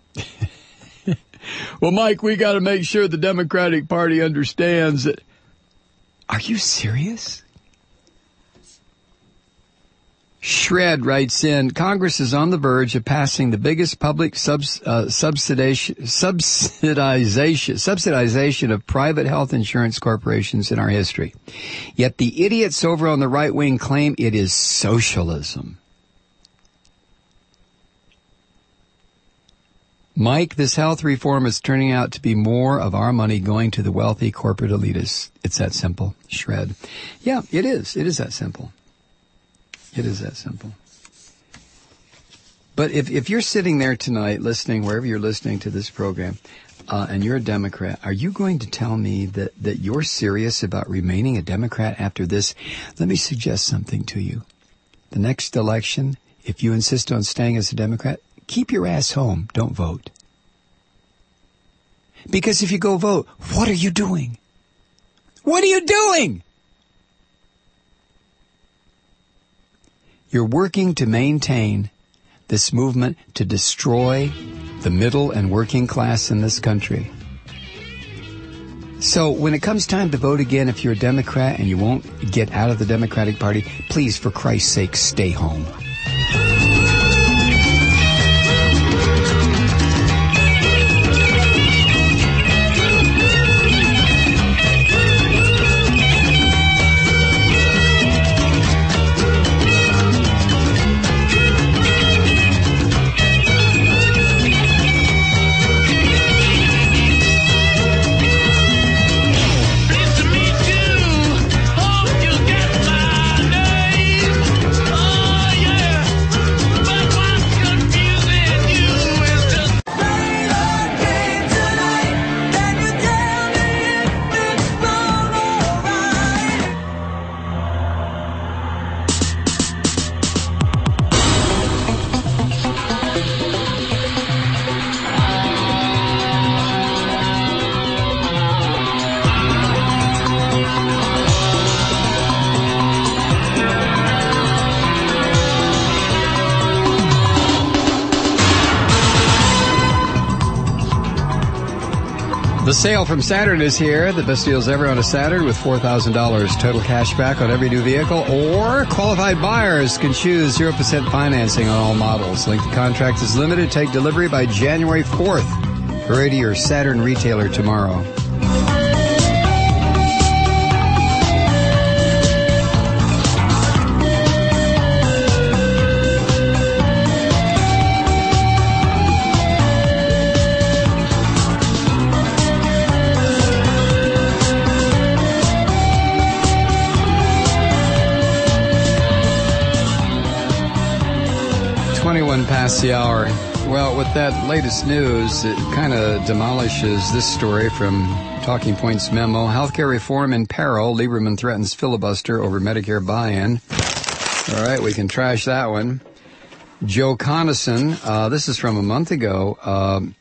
Well, Mike, we got to make sure the Democratic Party understands that. Are you serious? Shred writes in, Congress is on the verge of passing the biggest public subs, uh, subsidization, subsidization, subsidization of private health insurance corporations in our history. Yet the idiots over on the right wing claim it is socialism. Mike, this health reform is turning out to be more of our money going to the wealthy corporate elitists. It's that simple. Shred. Yeah, it is. It is that simple. It is that simple. But if, if you're sitting there tonight listening, wherever you're listening to this program, uh, and you're a Democrat, are you going to tell me that, that you're serious about remaining a Democrat after this? Let me suggest something to you. The next election, if you insist on staying as a Democrat, keep your ass home. Don't vote. Because if you go vote, what are you doing? What are you doing? You're working to maintain this movement to destroy the middle and working class in this country. So when it comes time to vote again, if you're a Democrat and you won't get out of the Democratic Party, please, for Christ's sake, stay home. The sale from Saturn is here. The best deals ever on a Saturn with four thousand dollars total cash back on every new vehicle, or qualified buyers can choose zero percent financing on all models. Length of contract is limited. Take delivery by January fourth. Hurry to your Saturn retailer tomorrow. twenty-one past the hour. Well, with that latest news, it kind of demolishes this story from Talking Points memo. Healthcare reform in peril. Lieberman threatens filibuster over Medicare buy-in. All right, we can trash that one. Joe Conason, uh, this is from a month ago. Uh,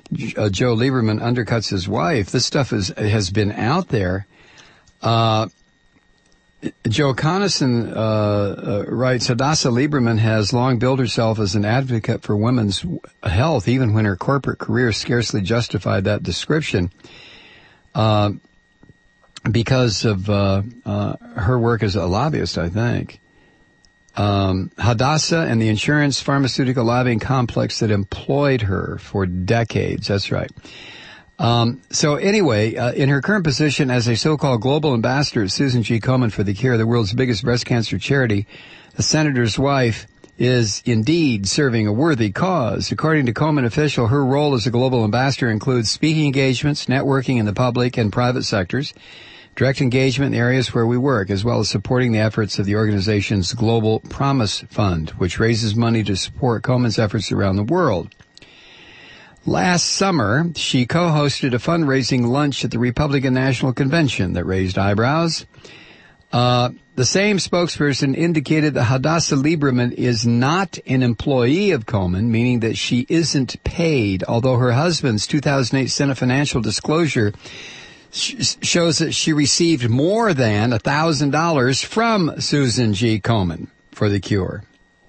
uh, Joe Lieberman undercuts his wife. This stuff is has been out there. Uh, Joe Conason uh, uh, writes, Hadassah Lieberman has long billed herself as an advocate for women's health, even when her corporate career scarcely justified that description, uh, because of uh, uh, her work as a lobbyist, I think. Um, Hadassah and the insurance pharmaceutical lobbying complex that employed her for decades. That's right. Um, so anyway, uh, in her current position as a so-called global ambassador, Susan G. Komen for the Cure, the world's biggest breast cancer charity, the senator's wife is indeed serving a worthy cause. According to Komen official, her role as a global ambassador includes speaking engagements, networking in the public and private sectors, direct engagement in the areas where we work, as well as supporting the efforts of the organization's Global Promise Fund, which raises money to support Komen's efforts around the world. Last summer, she co-hosted a fundraising lunch at the Republican National Convention that raised eyebrows. Uh, the same spokesperson indicated that Hadassah Lieberman is not an employee of Komen, meaning that she isn't paid, although her husband's two thousand eight Senate financial disclosure sh- shows that she received more than one thousand dollars from Susan G. Komen for the Cure.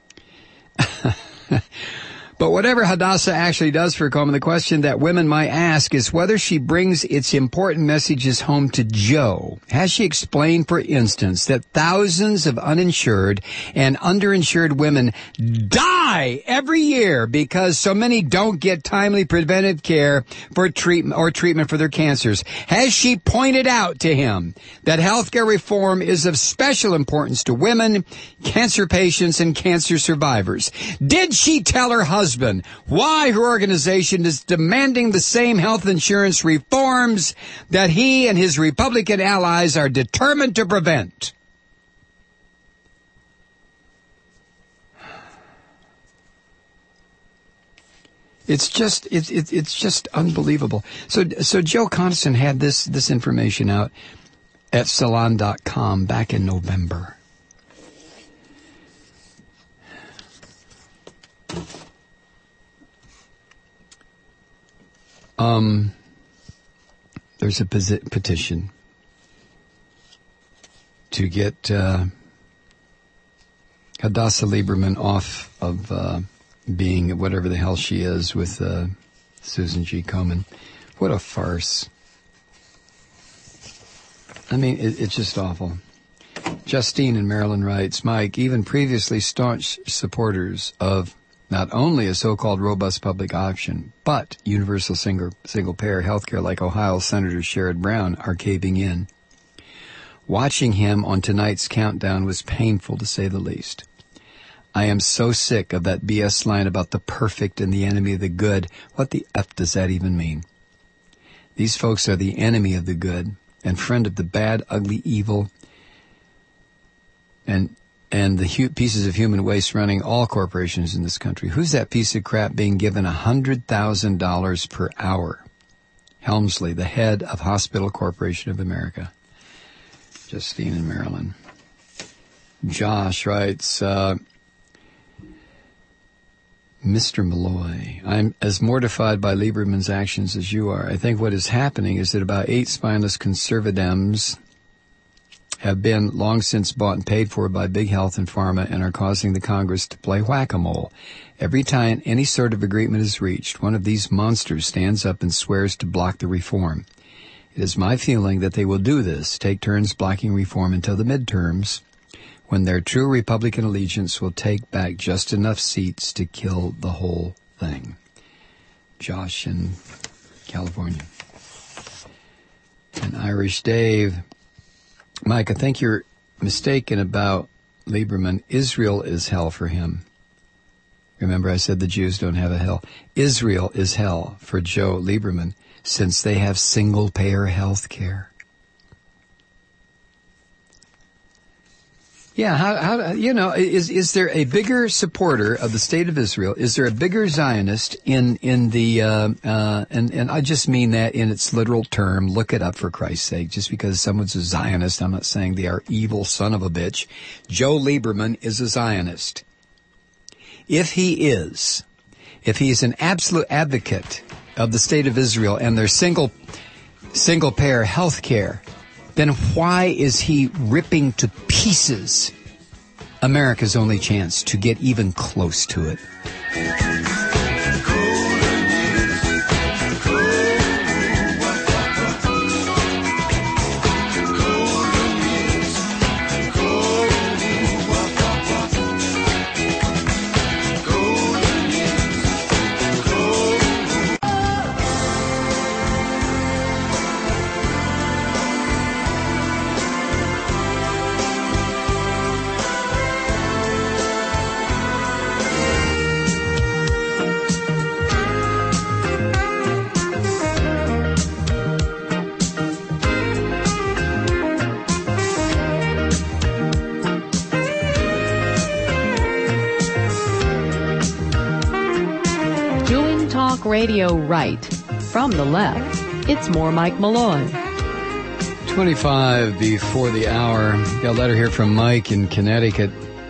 But whatever Hadassah actually does for Komen, the question that women might ask is whether she brings its important messages home to Joe. Has she explained, for instance, that thousands of uninsured and underinsured women die every year because so many don't get timely preventive care for treatment or treatment for their cancers? Has she pointed out to him that healthcare reform is of special importance to women, cancer patients, and cancer survivors? Did she tell her husband why her organization is demanding the same health insurance reforms that he and his Republican allies are determined to prevent? It's just it's it's it's just unbelievable. So so Joe Conason had this this information out at Salon dot com back in November. Um, there's a peti- petition to get uh, Hadassah Lieberman off of uh, being whatever the hell she is with uh, Susan G. Komen. What a farce. I mean, it, it's just awful. Justine in Maryland writes, Mike, even previously staunch supporters of not only a so-called robust public option, but universal single, single-payer health care like Ohio Senator Sherrod Brown are caving in. Watching him on tonight's countdown was painful, to say the least. I am so sick of that B S line about the perfect and the enemy of the good. What the F does that even mean? These folks are the enemy of the good and friend of the bad, ugly, evil, and and the hu- pieces of human waste running all corporations in this country. Who's that piece of crap being given one hundred thousand dollars per hour? Helmsley, the head of Hospital Corporation of America. Justine in Maryland. Josh writes, uh, Mister Malloy, I'm as mortified by Lieberman's actions as you are. I think what is happening is that about eight spineless conservadems have been long since bought and paid for by big health and pharma and are causing the Congress to play whack-a-mole. Every time any sort of agreement is reached, one of these monsters stands up and swears to block the reform. It is my feeling that they will do this, take turns blocking reform until the midterms, when their true Republican allegiance will take back just enough seats to kill the whole thing. Josh in California. And Irish Dave. Mike, I think you're mistaken about Lieberman. Israel is hell for him. Remember I said the Jews don't have a hell. Israel is hell for Joe Lieberman since they have single-payer health care. Yeah, how, how, you know, is, is there a bigger supporter of the state of Israel? Is there a bigger Zionist in, in the, uh, uh, and, and I just mean that in its literal term. Look it up for Christ's sake. Just because someone's a Zionist, I'm not saying they are evil son of a bitch. Joe Lieberman is a Zionist. If he is, if he is an absolute advocate of the state of Israel and their single, single payer health care, then why is he ripping to pieces America's only chance to get even close to it? Radio right. From the left, it's more Mike Malloy. twenty-five before the hour. Got a letter here from Mike in Connecticut.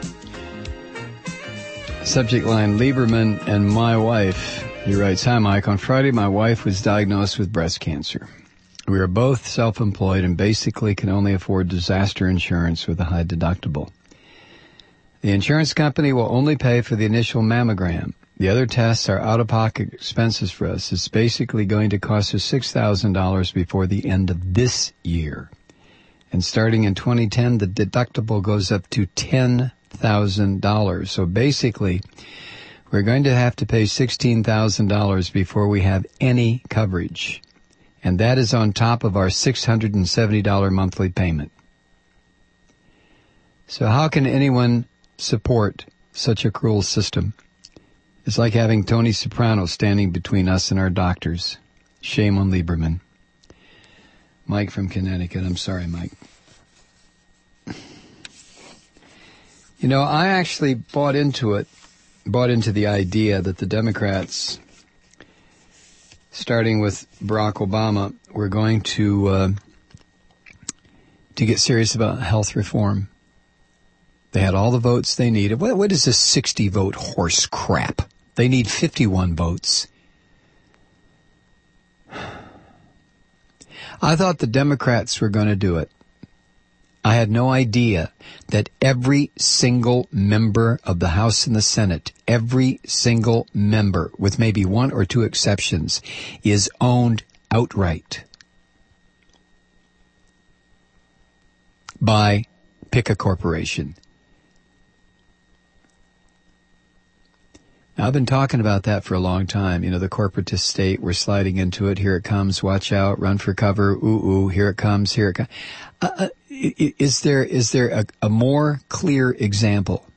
Subject line, Lieberman and my wife. He writes, hi, Mike. On Friday, my wife was diagnosed with breast cancer. We are both self-employed and basically can only afford disaster insurance with a high deductible. The insurance company will only pay for the initial mammogram. The other tests are out-of-pocket expenses for us. It's basically going to cost us six thousand dollars before the end of this year. And starting in twenty ten, the deductible goes up to ten thousand dollars. So basically, we're going to have to pay sixteen thousand dollars before we have any coverage. And that is on top of our six hundred seventy dollars monthly payment. So how can anyone support such a cruel system? It's like having Tony Soprano standing between us and our doctors. Shame on Lieberman. Mike from Connecticut. I'm sorry, Mike. You know, I actually bought into it, bought into the idea that the Democrats, starting with Barack Obama, were going to uh, to get serious about health reform. They had all the votes they needed. What, what is this sixty-vote horse crap? They need fifty-one votes. I thought the Democrats were going to do it. I had no idea that every single member of the House and the Senate, every single member, with maybe one or two exceptions, is owned outright by pick a corporation. Now, I've been talking about that for a long time. You know, the corporatist state, we're sliding into it. Here it comes. Watch out. Run for cover. Ooh, ooh. Here it comes. Here it comes. Uh, uh, is there, is there a, a more clear example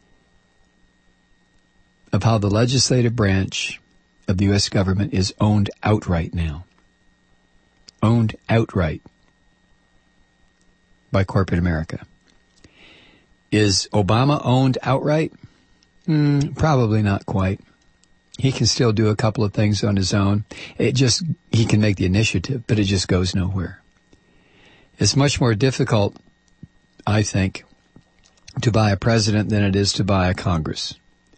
of how the legislative branch of the U S government is owned outright now? Owned outright by corporate America. Is Obama owned outright? Mm, probably not quite. He can still do a couple of things on his own. It just, he can make the initiative, but it just goes nowhere. It's much more difficult, I think, to buy a president than it is to buy a Congress.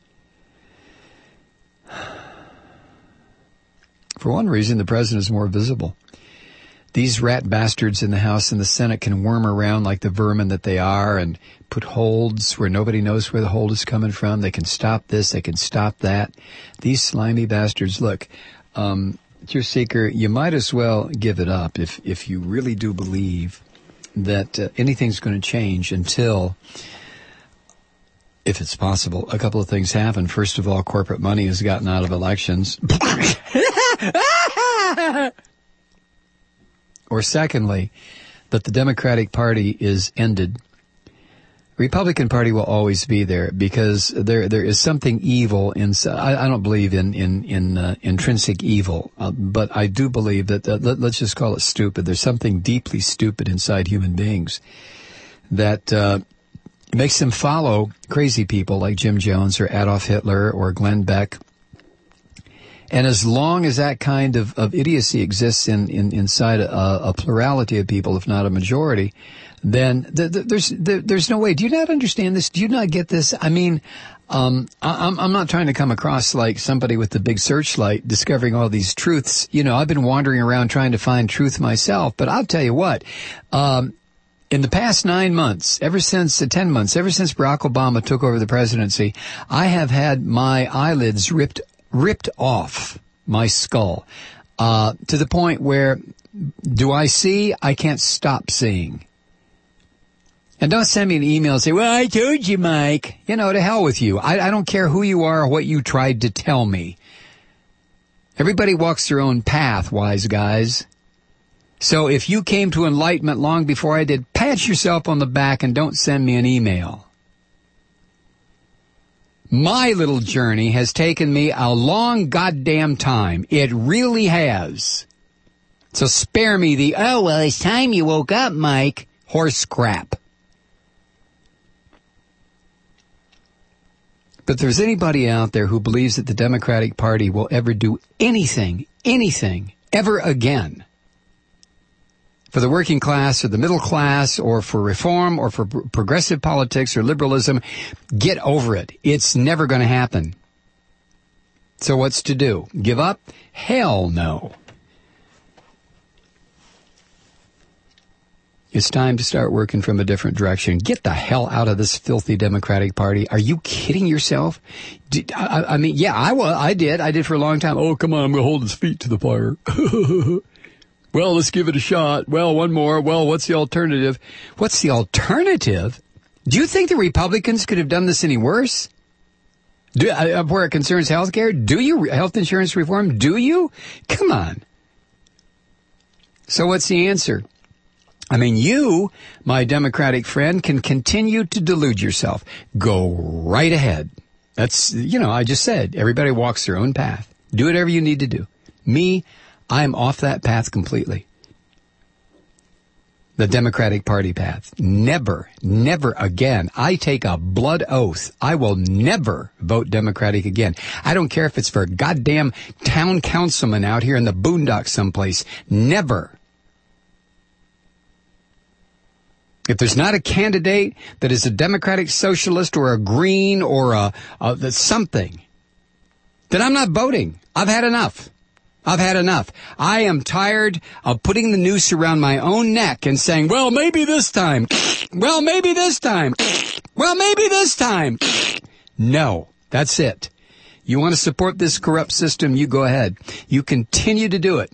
For one reason, the president is more visible. These rat bastards in the House and the Senate can worm around like the vermin that they are and put holds where nobody knows where the hold is coming from. They can stop this. They can stop that. These slimy bastards. Look, um, Dear Seeker, you might as well give it up if, if you really do believe that uh, anything's going to change until, if it's possible, a couple of things happen. First of all, corporate money has gotten out of elections. Or secondly, that the Democratic Party is ended. Republican Party will always be there because there there is something evil inside. I, I don't believe in in in uh, intrinsic evil, uh, but I do believe that uh, let, let's just call it stupid. There's something deeply stupid inside human beings that uh, makes them follow crazy people like Jim Jones or Adolf Hitler or Glenn Beck. And as long as that kind of, of idiocy exists in, in inside a, a plurality of people, if not a majority, then th- th- there's th- there's no way. Do you not understand this? Do you not get this? I mean, Um, I, I'm, I'm not trying to come across like somebody with the big searchlight discovering all these truths. You know, I've been wandering around trying to find truth myself, but I'll tell you what, um, in the past nine months, ever since uh, ten months, ever since Barack Obama took over the presidency, I have had my eyelids ripped, ripped off my skull, uh, to the point where do I see? I can't stop seeing. And don't send me an email and say, well, I told you, Mike. You know, to hell with you. I, I don't care who you are or what you tried to tell me. Everybody walks their own path, wise guys. So if you came to enlightenment long before I did, pat yourself on the back and don't send me an email. My little journey has taken me a long goddamn time. It really has. So spare me the, oh, well, it's time you woke up, Mike. Horse crap. But if there's anybody out there who believes that the Democratic Party will ever do anything, anything, ever again for the working class or the middle class or for reform or for progressive politics or liberalism, get over it. It's never going to happen. So what's to do? Give up? Hell no. It's time to start working from a different direction. Get the hell out of this filthy Democratic Party. Are you kidding yourself? Did, I, I mean, yeah, I, I did. I did for a long time. Oh, come on, I'm going to hold his feet to the fire. Well, let's give it a shot. Well, one more. Well, what's the alternative? What's the alternative? Do you think the Republicans could have done this any worse? Do, uh, where it concerns health care? Do you? Health insurance reform? Do you? Come on. So what's the answer? I mean, you, my Democratic friend, can continue to delude yourself. Go right ahead. That's, you know, I just said, everybody walks their own path. Do whatever you need to do. Me, I'm off that path completely. The Democratic Party path. Never, never again. I take a blood oath. I will never vote Democratic again. I don't care if it's for a goddamn town councilman out here in the boondocks someplace. Never. If there's not a candidate that is a Democratic Socialist or a Green or a, a something, then I'm not voting. I've had enough. I've had enough. I am tired of putting the noose around my own neck and saying, well, maybe this time. Well, maybe this time. Well, maybe this time. No, that's it. You want to support this corrupt system, you go ahead. You continue to do it.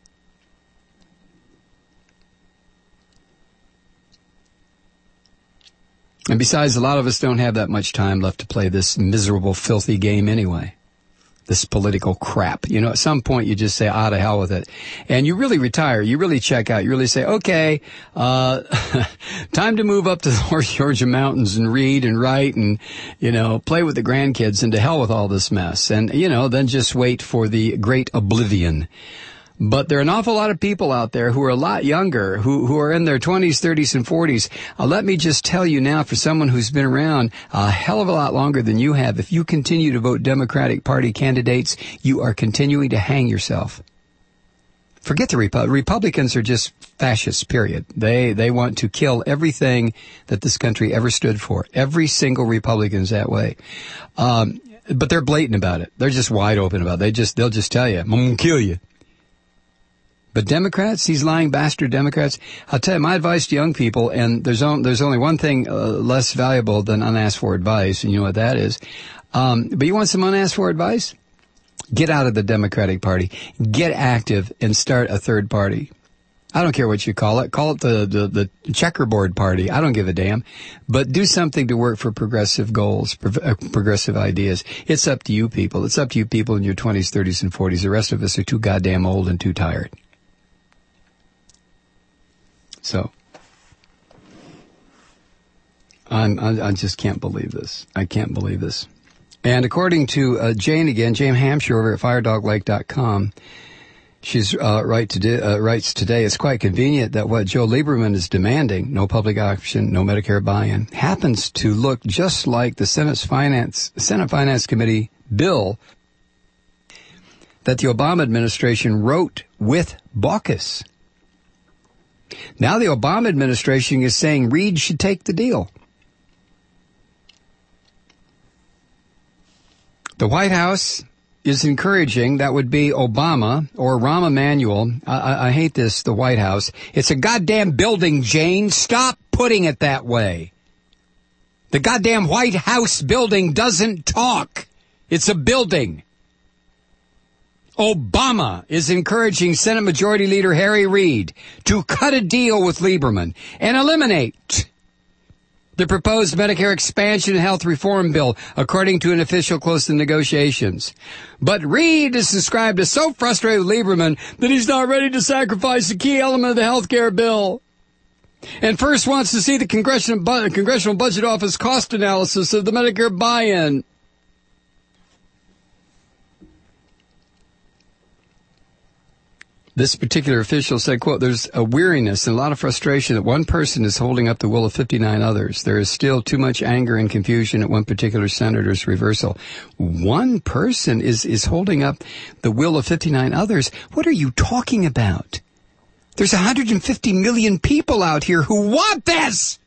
And besides, a lot of us don't have that much time left to play this miserable, filthy game anyway. This political crap. You know, at some point you just say, ah, to hell with it. And you really retire. You really check out. You really say, okay, uh, time to move up to the North Georgia mountains and read and write and, you know, play with the grandkids and to hell with all this mess. And, you know, then just wait for the great oblivion. But there are an awful lot of people out there who are a lot younger, who, who are in their twenties, thirties, and forties. Uh, let me just tell you now, for someone who's been around a hell of a lot longer than you have, if you continue to vote Democratic Party candidates, you are continuing to hang yourself. Forget the Repu- Republicans are just fascists, period. They, they want to kill everything that this country ever stood for. Every single Republican is that way. Um, but they're blatant about it. They're just wide open about it. They just, they'll just tell you, I'm going to kill you. But Democrats, these lying bastard Democrats, I'll tell you, my advice to young people, and there's, on, there's only one thing uh, less valuable than unasked for advice, and you know what that is. Um, but you want some unasked for advice? Get out of the Democratic Party. Get active and start a third party. I don't care what you call it. Call it the, the, the checkerboard party. I don't give a damn. But do something to work for progressive goals, pro- uh, progressive ideas. It's up to you people. It's up to you people in your twenties, thirties, and forties. The rest of us are too goddamn old and too tired. So, I'm, I, I just can't believe this. I can't believe this. And according to uh, Jane again, Jane Hampshire over at firedog lake dot com, she's uh, right to uh, writes today, it's quite convenient that what Joe Lieberman is demanding, no public option, no Medicare buy-in, happens to look just like the Senate's Finance, Senate Finance Committee bill that the Obama administration wrote with Baucus. Now the Obama administration is saying Reid should take the deal. The White House is encouraging, that would be Obama or Rahm Emanuel. I, I, I hate this, the White House. It's a goddamn building, Jane. Stop putting it that way. The goddamn White House building doesn't talk. It's a building. Obama is encouraging Senate Majority Leader Harry Reid to cut a deal with Lieberman and eliminate the proposed Medicare expansion and health reform bill, according to an official close to negotiations. But Reid is described as so frustrated with Lieberman that he's not ready to sacrifice a key element of the health care bill. And first wants to see the Congressional, Bu- Congressional Budget Office cost analysis of the Medicare buy-in. This particular official said, quote, there's a weariness and a lot of frustration that one person is holding up the will of fifty-nine others. There is still too much anger and confusion at one particular senator's reversal. One person is, is holding up the will of fifty-nine others? What are you talking about? There's one hundred fifty million people out here who want this!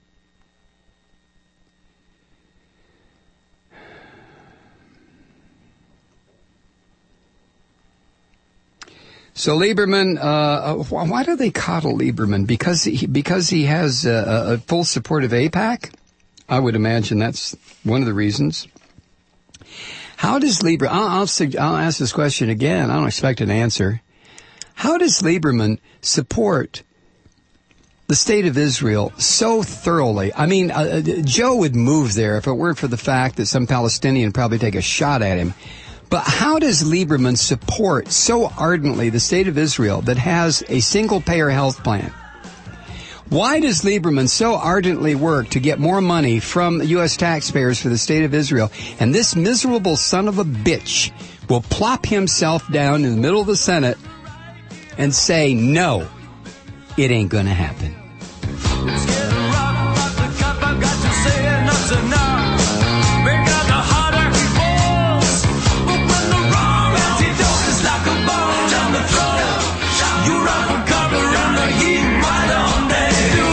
So Lieberman, uh, why do they coddle Lieberman? Because he, because he has a, a full support of AIPAC? I would imagine that's one of the reasons. How does Lieberman, I'll, I'll, I'll ask this question again. I don't expect an answer. How does Lieberman support the state of Israel so thoroughly? I mean, uh, Joe would move there if it weren't for the fact that some Palestinian would probably take a shot at him. But how does Lieberman support so ardently the state of Israel that has a single-payer health plan? Why does Lieberman so ardently work to get more money from U S taxpayers for the state of Israel? And this miserable son of a bitch will plop himself down in the middle of the Senate and say, no, it ain't going to happen. It's getting rough, but the cup I've got to say enough's enough. Make out the harder he falls. But when the wrong antidote is like a bomb down the throat, you run for cover and the heat right on there.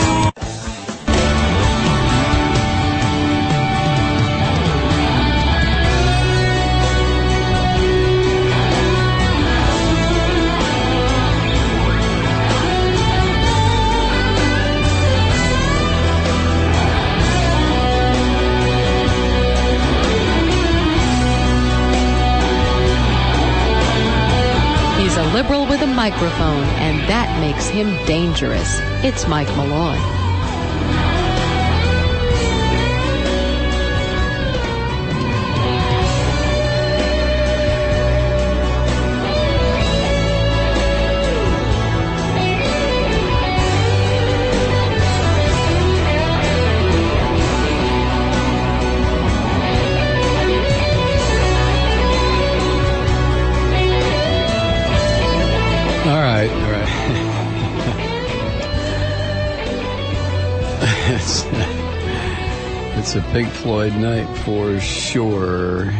He's a liberal with a microphone, and that makes him dangerous. It's Mike Malloy. All right, all right. it's, it's a Pink Floyd night for sure.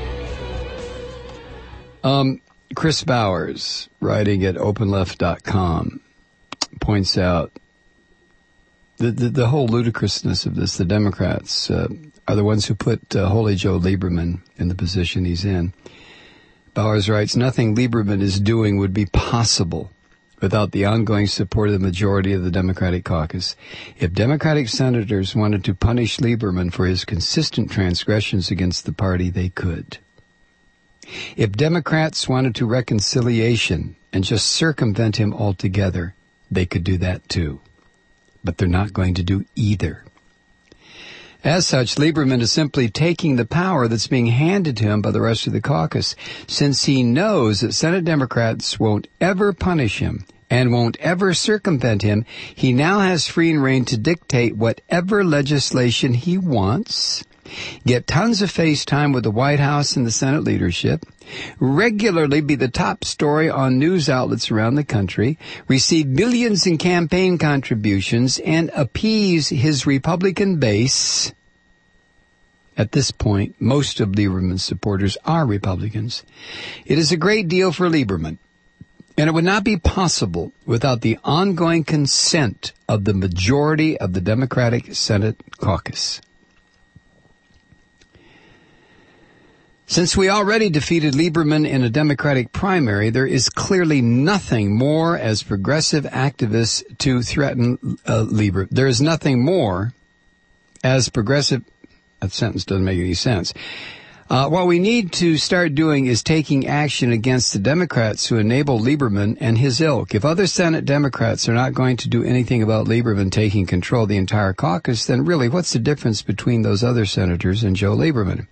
Um, Chris Bowers, writing at open left dot com, points out the, the, the whole ludicrousness of this. The Democrats uh, are the ones who put uh, Holy Joe Lieberman in the position he's in. Bowers writes, nothing Lieberman is doing would be possible without the ongoing support of the majority of the Democratic caucus. If Democratic senators wanted to punish Lieberman for his consistent transgressions against the party, they could. If Democrats wanted to reconciliation and just circumvent him altogether, they could do that too. But they're not going to do either. As such, Lieberman is simply taking the power that's being handed to him by the rest of the caucus, since he knows that Senate Democrats won't ever punish him and won't ever circumvent him. He now has free rein to dictate whatever legislation he wants, get tons of face time with the White House and the Senate leadership, regularly be the top story on news outlets around the country, receive millions in campaign contributions, and appease his Republican base. At this point, most of Lieberman's supporters are Republicans. It is a great deal for Lieberman, and it would not be possible without the ongoing consent of the majority of the Democratic Senate caucus. Since we already defeated Lieberman in a Democratic primary, there is clearly nothing more as progressive activists to threaten uh, Lieber. There is nothing more as progressive... That sentence doesn't make any sense. Uh, what we need to start doing is taking action against the Democrats who enable Lieberman and his ilk. If other Senate Democrats are not going to do anything about Lieberman taking control of the entire caucus, then really what's the difference between those other senators and Joe Lieberman?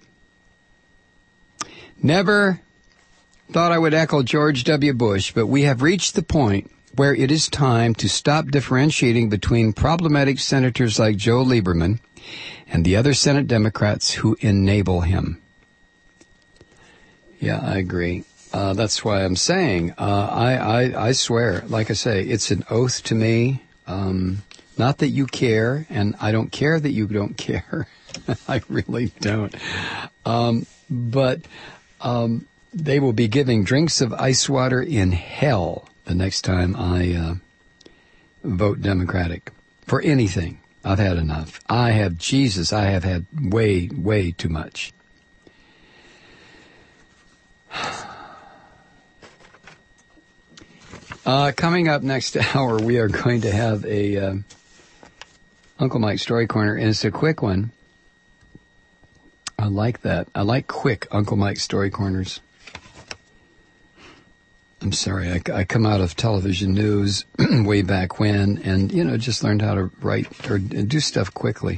Never thought I would echo George W. Bush, but we have reached the point where it is time to stop differentiating between problematic senators like Joe Lieberman and the other Senate Democrats who enable him. Yeah, I agree. Uh, that's why I'm saying, uh, I, I, I swear, like I say, it's an oath to me. Um, not that you care, and I don't care that you don't care. I really don't. Um, but um, they will be giving drinks of ice water in hell the next time I uh, vote Democratic for anything. I've had enough. I have, Jesus, I have had way, way too much. Uh, coming up next hour, we are going to have a uh, Uncle Mike Story Corner, and it's a quick one. I like that. I like quick Uncle Mike Story Corners. I'm sorry, I, I come out of television news way back when, and, you know, just learned how to write or do stuff quickly.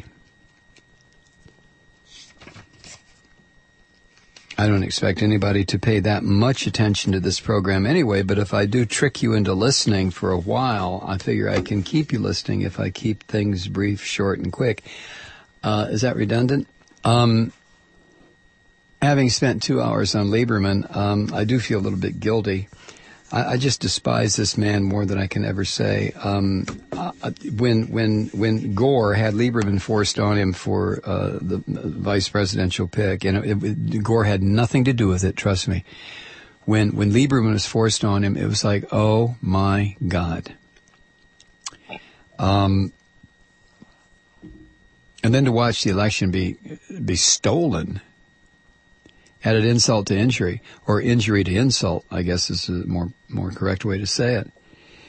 I don't expect anybody to pay that much attention to this program anyway, but if I do trick you into listening for a while, I figure I can keep you listening if I keep things brief, short, and quick. Uh, is that redundant? Um, having spent two hours on Lieberman, um, I do feel a little bit guilty. I, I just despise this man more than I can ever say. Um, uh, when when when Gore had Lieberman forced on him for uh, the vice presidential pick, and it, it, Gore had nothing to do with it. Trust me. When when Lieberman was forced on him, it was like, oh my God. Um, and then to watch the election be be stolen. Added insult to injury, or injury to insult, I guess is a more more correct way to say it.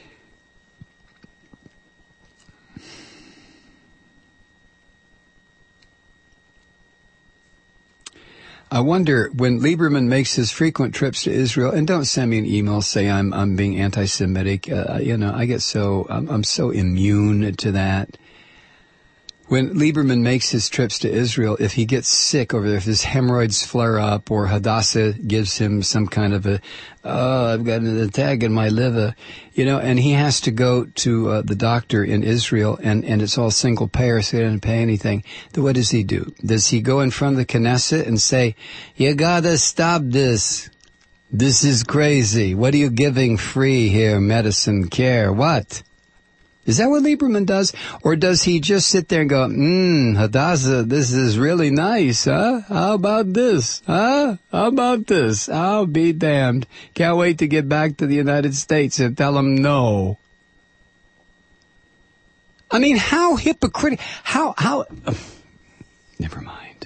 I wonder, when Lieberman makes his frequent trips to Israel, and don't send me an email say I'm I'm being anti-Semitic. Uh, you know, I get so I'm, I'm so immune to that. When Lieberman makes his trips to Israel, if he gets sick over there, if his hemorrhoids flare up, or Hadassah gives him some kind of a, oh, I've got an attack in my liver, you know, and he has to go to uh, the doctor in Israel, and, and it's all single payer, so he doesn't pay anything, then what does he do? Does he go in front of the Knesset and say, you gotta stop this. This is crazy. What are you giving free here, medicine care? What? Is that what Lieberman does? Or does he just sit there and go, mmm, Hadassah, this is really nice, huh? How about this, huh? How about this? I'll be damned. Can't wait to get back to the United States and tell them no. I mean, how hypocritical, how, how, uh, never mind.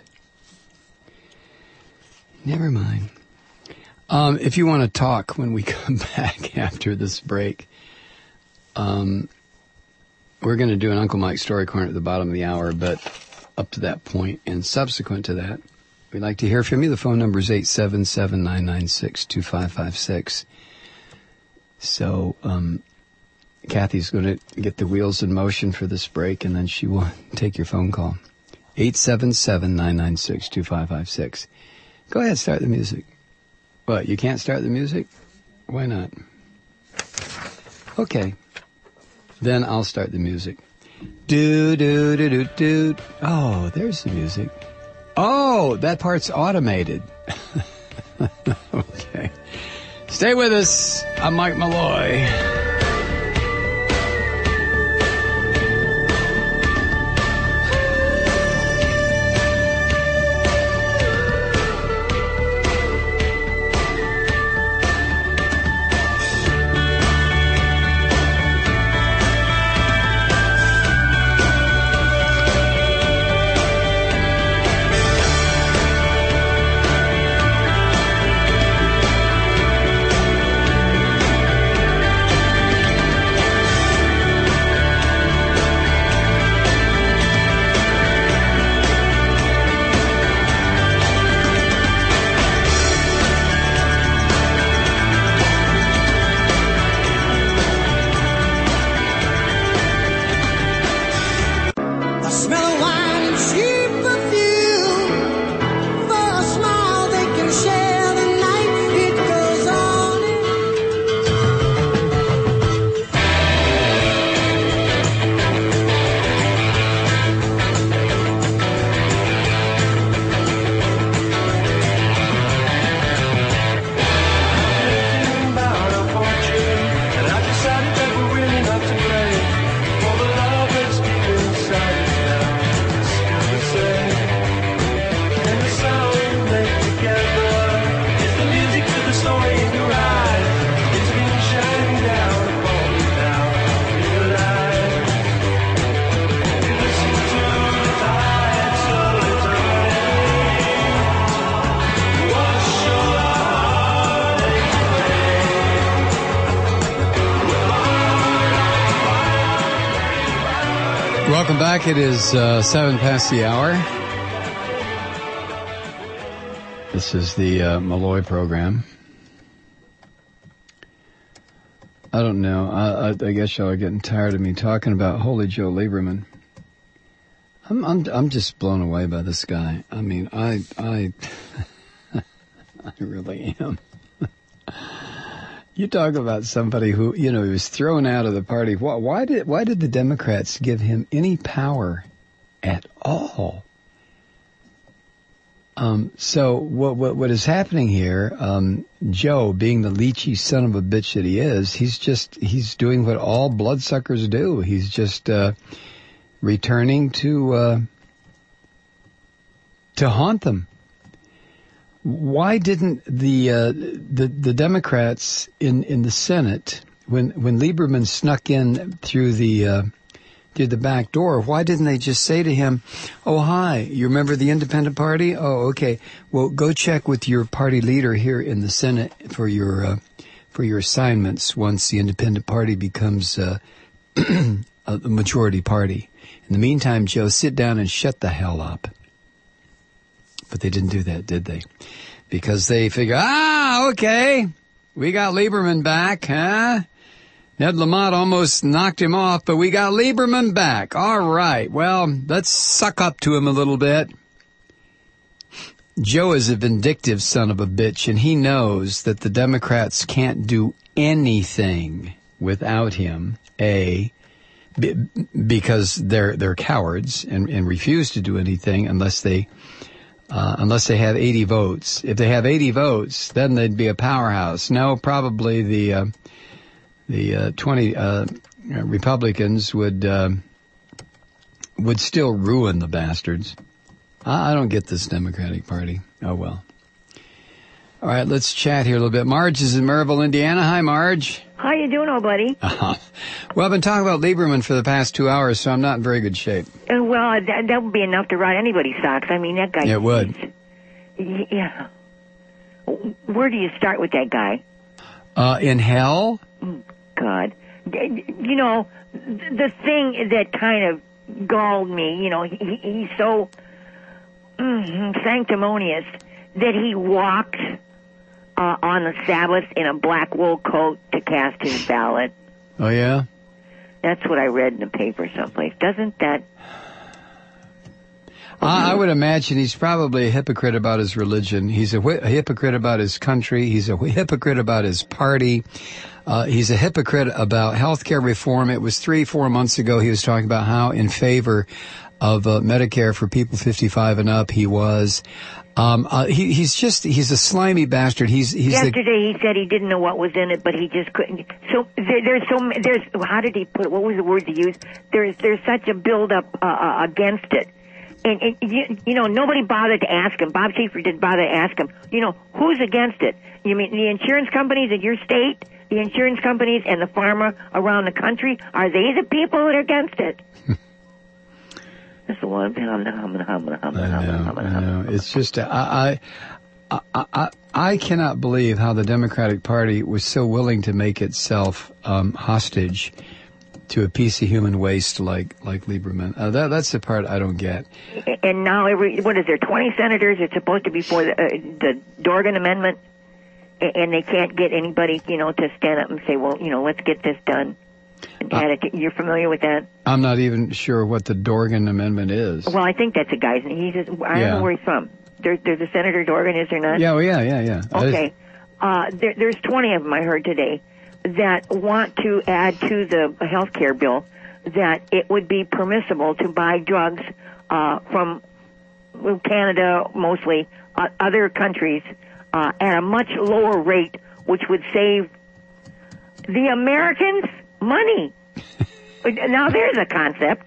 Never mind. Um, if you want to talk when we come back after this break, um, we're going to do an Uncle Mike Story Corner at the bottom of the hour, but up to that point and subsequent to that, we'd like to hear from you. The phone number is eight seven seven, nine nine six, two five five six. So um, Kathy's going to get the wheels in motion for this break, and then she will take your phone call. eight seven seven, nine nine six, two five five six. Go ahead, start the music. What, you can't start the music? Why not? Okay. Then I'll start the music. Do, do, do, do, do. Oh, there's the music. Oh, that part's automated. Okay. Stay with us. I'm Mike Malloy. Welcome back. It is uh, seven past the hour. This is the uh, Malloy program. I don't know. I, I, I guess y'all are getting tired of me talking about Holy Joe Lieberman. I'm I'm I'm just blown away by this guy. I mean, I I I really am. You talk about somebody who, you know, he was thrown out of the party. Why, why did why did the Democrats give him any power at all? Um, so what what what is happening here? Um, Joe, being the leechy son of a bitch that he is, he's just he's doing what all bloodsuckers do. He's just uh, returning to uh, to haunt them. Why didn't the uh, the the Democrats in, in the Senate, when when Lieberman snuck in through the uh, through the back door, why didn't they just say to him, "Oh, hi, you remember the Independent Party? Oh, okay. Well, go check with your party leader here in the Senate for your uh, for your assignments once the Independent Party becomes uh, a majority party. In the meantime, Joe, sit down and shut the hell up." But they didn't do that, did they? Because they figure, ah, okay, we got Lieberman back, huh? Ned Lamont almost knocked him off, but we got Lieberman back. All right, well, let's suck up to him a little bit. Joe is a vindictive son of a bitch, and he knows that the Democrats can't do anything without him, A, because they're they're cowards and, and refuse to do anything unless they... Uh, unless they have eighty votes. If they have eighty votes, then they'd be a powerhouse. No, probably the uh, the uh, twenty uh, Republicans would uh, would still ruin the bastards. I, I don't get this Democratic Party. Oh, well. All right, let's chat here a little bit. Marge is in Maryville, Indiana. Hi, Marge. How you doing, old buddy? Uh-huh. Well, I've been talking about Lieberman for the past two hours, so I'm not in very good shape. Uh, well, that, that would be enough to rot anybody's socks. I mean, that guy... Yeah, it would. Yeah. Where do you start with that guy? Uh, in hell? God. You know, the thing that kind of galled me, you know, he, he's so mm, sanctimonious that he walked uh, on the Sabbath in a black wool coat to cast his ballot. Oh, yeah? That's what I read in the paper someplace. Doesn't that... I, I would imagine he's probably a hypocrite about his religion. He's a, whi- a hypocrite about his country. He's a hypocrite about his party. Uh, he's a hypocrite about health care reform. It was three, four months ago he was talking about how in favor of uh, Medicare for people fifty-five and up he was. Um, uh, he, he's just, he's a slimy bastard. He's, he's Yesterday the, he said he didn't know what was in it, but he just couldn't. So there, there's so, there's, how did he put it? What was the word to use? There's, there's such a build-up uh, uh, against it. And, and you, you know, nobody bothered to ask him. Bob Schieffer didn't bother to ask him, you know, who's against it? You mean the insurance companies in your state, the insurance companies and the farmer around the country? Are they the people that are against it? That's the one. I know, I know. It's just, I, I, I, I, I cannot believe how the Democratic Party was so willing to make itself um, hostage to a piece of human waste like like Lieberman. Uh, that that's the part I don't get. And now, every what is there? Twenty senators. It's supposed to be for the, uh, the Dorgan Amendment, and they can't get anybody, you know, to stand up and say, "Well, you know, let's get this done." Uh, You're familiar with that? I'm not even sure what the Dorgan Amendment is. Well, I think that's a guy's name. He's just, I yeah. don't know where he's from. There, there's a Senator Dorgan, is there not? Yeah, well, yeah, yeah, yeah. Okay. Uh, there, there's twenty of them I heard today that want to add to the health care bill that it would be permissible to buy drugs uh, from Canada, mostly, uh, other countries, uh, at a much lower rate, which would save the Americans money. Now there's a concept.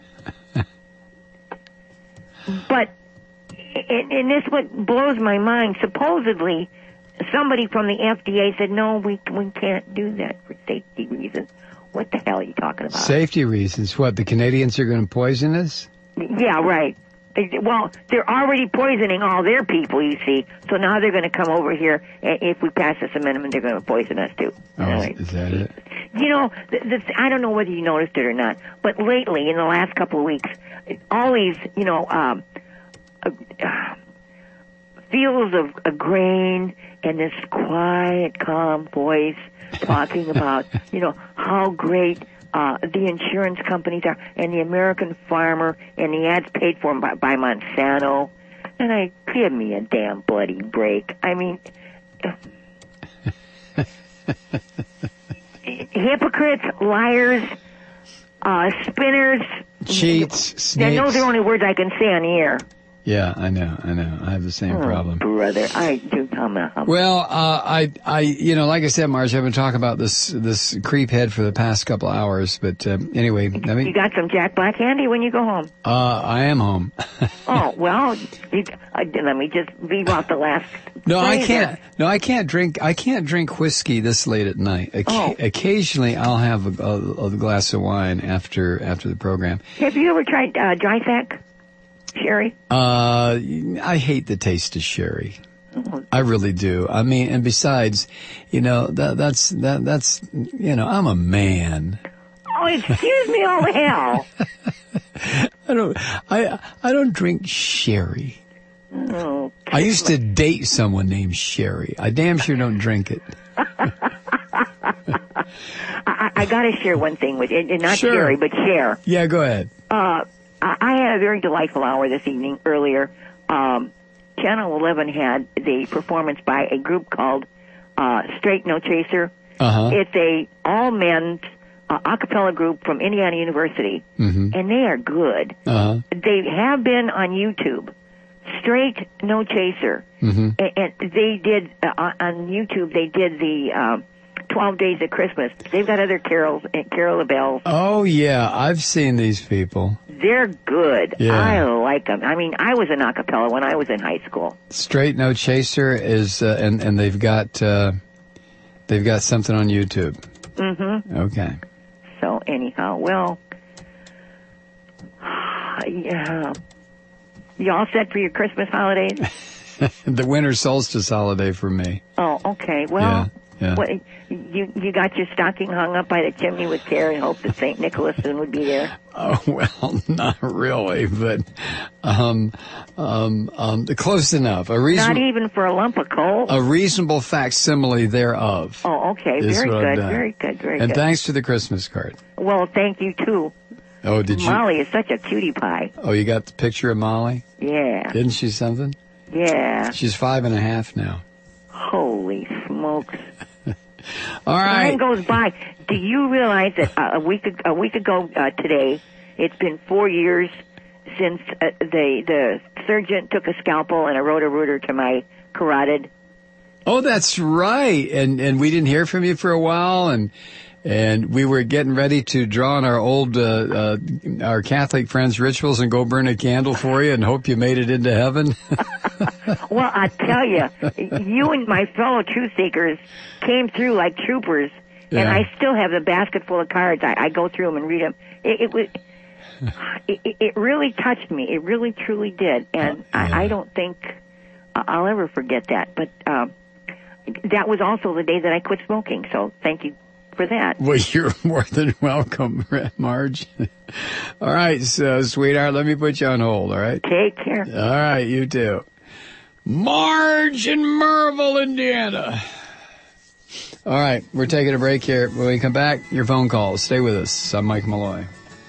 But, and, and this what blows my mind, supposedly somebody from the F D A said, no, we we can't do that for safety reasons. What the hell are you talking about? Safety reasons? What, the Canadians are going to poison us? Yeah, right. Well, they're already poisoning all their people, you see. So now they're going to come over here, and if we pass this amendment, they're going to poison us too. Oh, right. Is that it? You know, the, the, I don't know whether you noticed it or not, but lately, in the last couple of weeks, all these, you know, um, uh, uh, fields of, of grain and this quiet, calm voice talking about, you know, how great uh, the insurance companies are and the American farmer and the ads paid for by, by Monsanto. And I, give me a damn bloody break. I mean, hypocrites, liars, uh, spinners. Cheats, snakes. Those are only words I can say on the air. Yeah, I know, I know. I have the same Oh, problem. brother, I do come out. Well, uh, I, I, you know, like I said, Marge, I've been talking about this, this creep head for the past couple hours, but, uh, anyway, I mean. You got some Jack Black handy when you go home? Uh, I am home. Oh, well, you, uh, let me just leave out the last. No, I phrase can't, there. no, I can't drink, I can't drink whiskey this late at night. Oca- Oh. Occasionally I'll have a, a, a glass of wine after, after the program. Have you ever tried, uh, dry sack sherry? Uh, I hate the taste of sherry. I really do. I mean, and besides, you know, that, that's, that, that's, you know, I'm a man. Oh, excuse me, all the hell. I don't, I, I don't drink sherry. Oh, I used to date someone named Sherry. I damn sure don't drink it. I, I gotta share one thing with you, and not Sure. sherry, but share. Yeah, go ahead. Uh, I I had a very delightful hour this evening earlier. Um, Channel eleven had the performance by a group called uh, Straight No Chaser. Uh-huh. It's a all-men's uh, a cappella group from Indiana University, Mm-hmm. and they are good. Uh-huh. They have been on YouTube. Straight No Chaser. Mm-hmm. And, and they did, uh, on YouTube, they did the um, twelve Days of Christmas. They've got other carols, uh, Carol the Bells. Oh, yeah, I've seen these people. They're good. Yeah. I like them. I mean, I was an a cappella when I was in high school. Straight No Chaser is, uh, and, and they've got, uh, they've got something on YouTube. Mm-hmm. Okay. So anyhow, well, yeah. You all set for your Christmas holidays? The winter solstice holiday for me. Oh, okay. Well, Yeah, yeah. What, you you got your stocking hung up by the chimney with care and hope that Saint Nicholas soon would be there. Oh, well, not really, but, um, um, um, close enough. A Not reason, even for a lump of coal. a reasonable facsimile thereof. Oh, okay. is Very what I've good. done. Very good. Very And good. thanks for the Christmas card. Well, thank you too. Oh, did you? Molly is such a cutie pie. Oh, you got the picture of Molly? Yeah. Didn't she something? Yeah. She's five and a half now. Holy smokes. All right. Time goes by. Do you realize that uh, a week ag- a week ago uh, today, it's been four years since uh, the the surgeon took a scalpel and a roto-rooter to my carotid. Oh, that's right. And and we didn't hear from you for a while, and and we were getting ready to draw on our old uh, uh our Catholic friends' rituals and go burn a candle for you and hope you made it into heaven. Well, I tell you, you and my fellow truth seekers came through like troopers, and Yeah. I still have the basket full of cards. I, I go through them and read them. It, it was. It, it really touched me. It really, truly did, and Yeah. I, I don't think I'll ever forget that. But um, that was also the day that I quit smoking. So thank you for that. Well, you're more than welcome, Marge. All right, so, sweetheart, let me put you on hold, all right? Take care. All right, you too. Marge in Merville, Indiana. All right, we're taking a break here. When we come back, your phone calls. Stay with us. I'm Mike Malloy.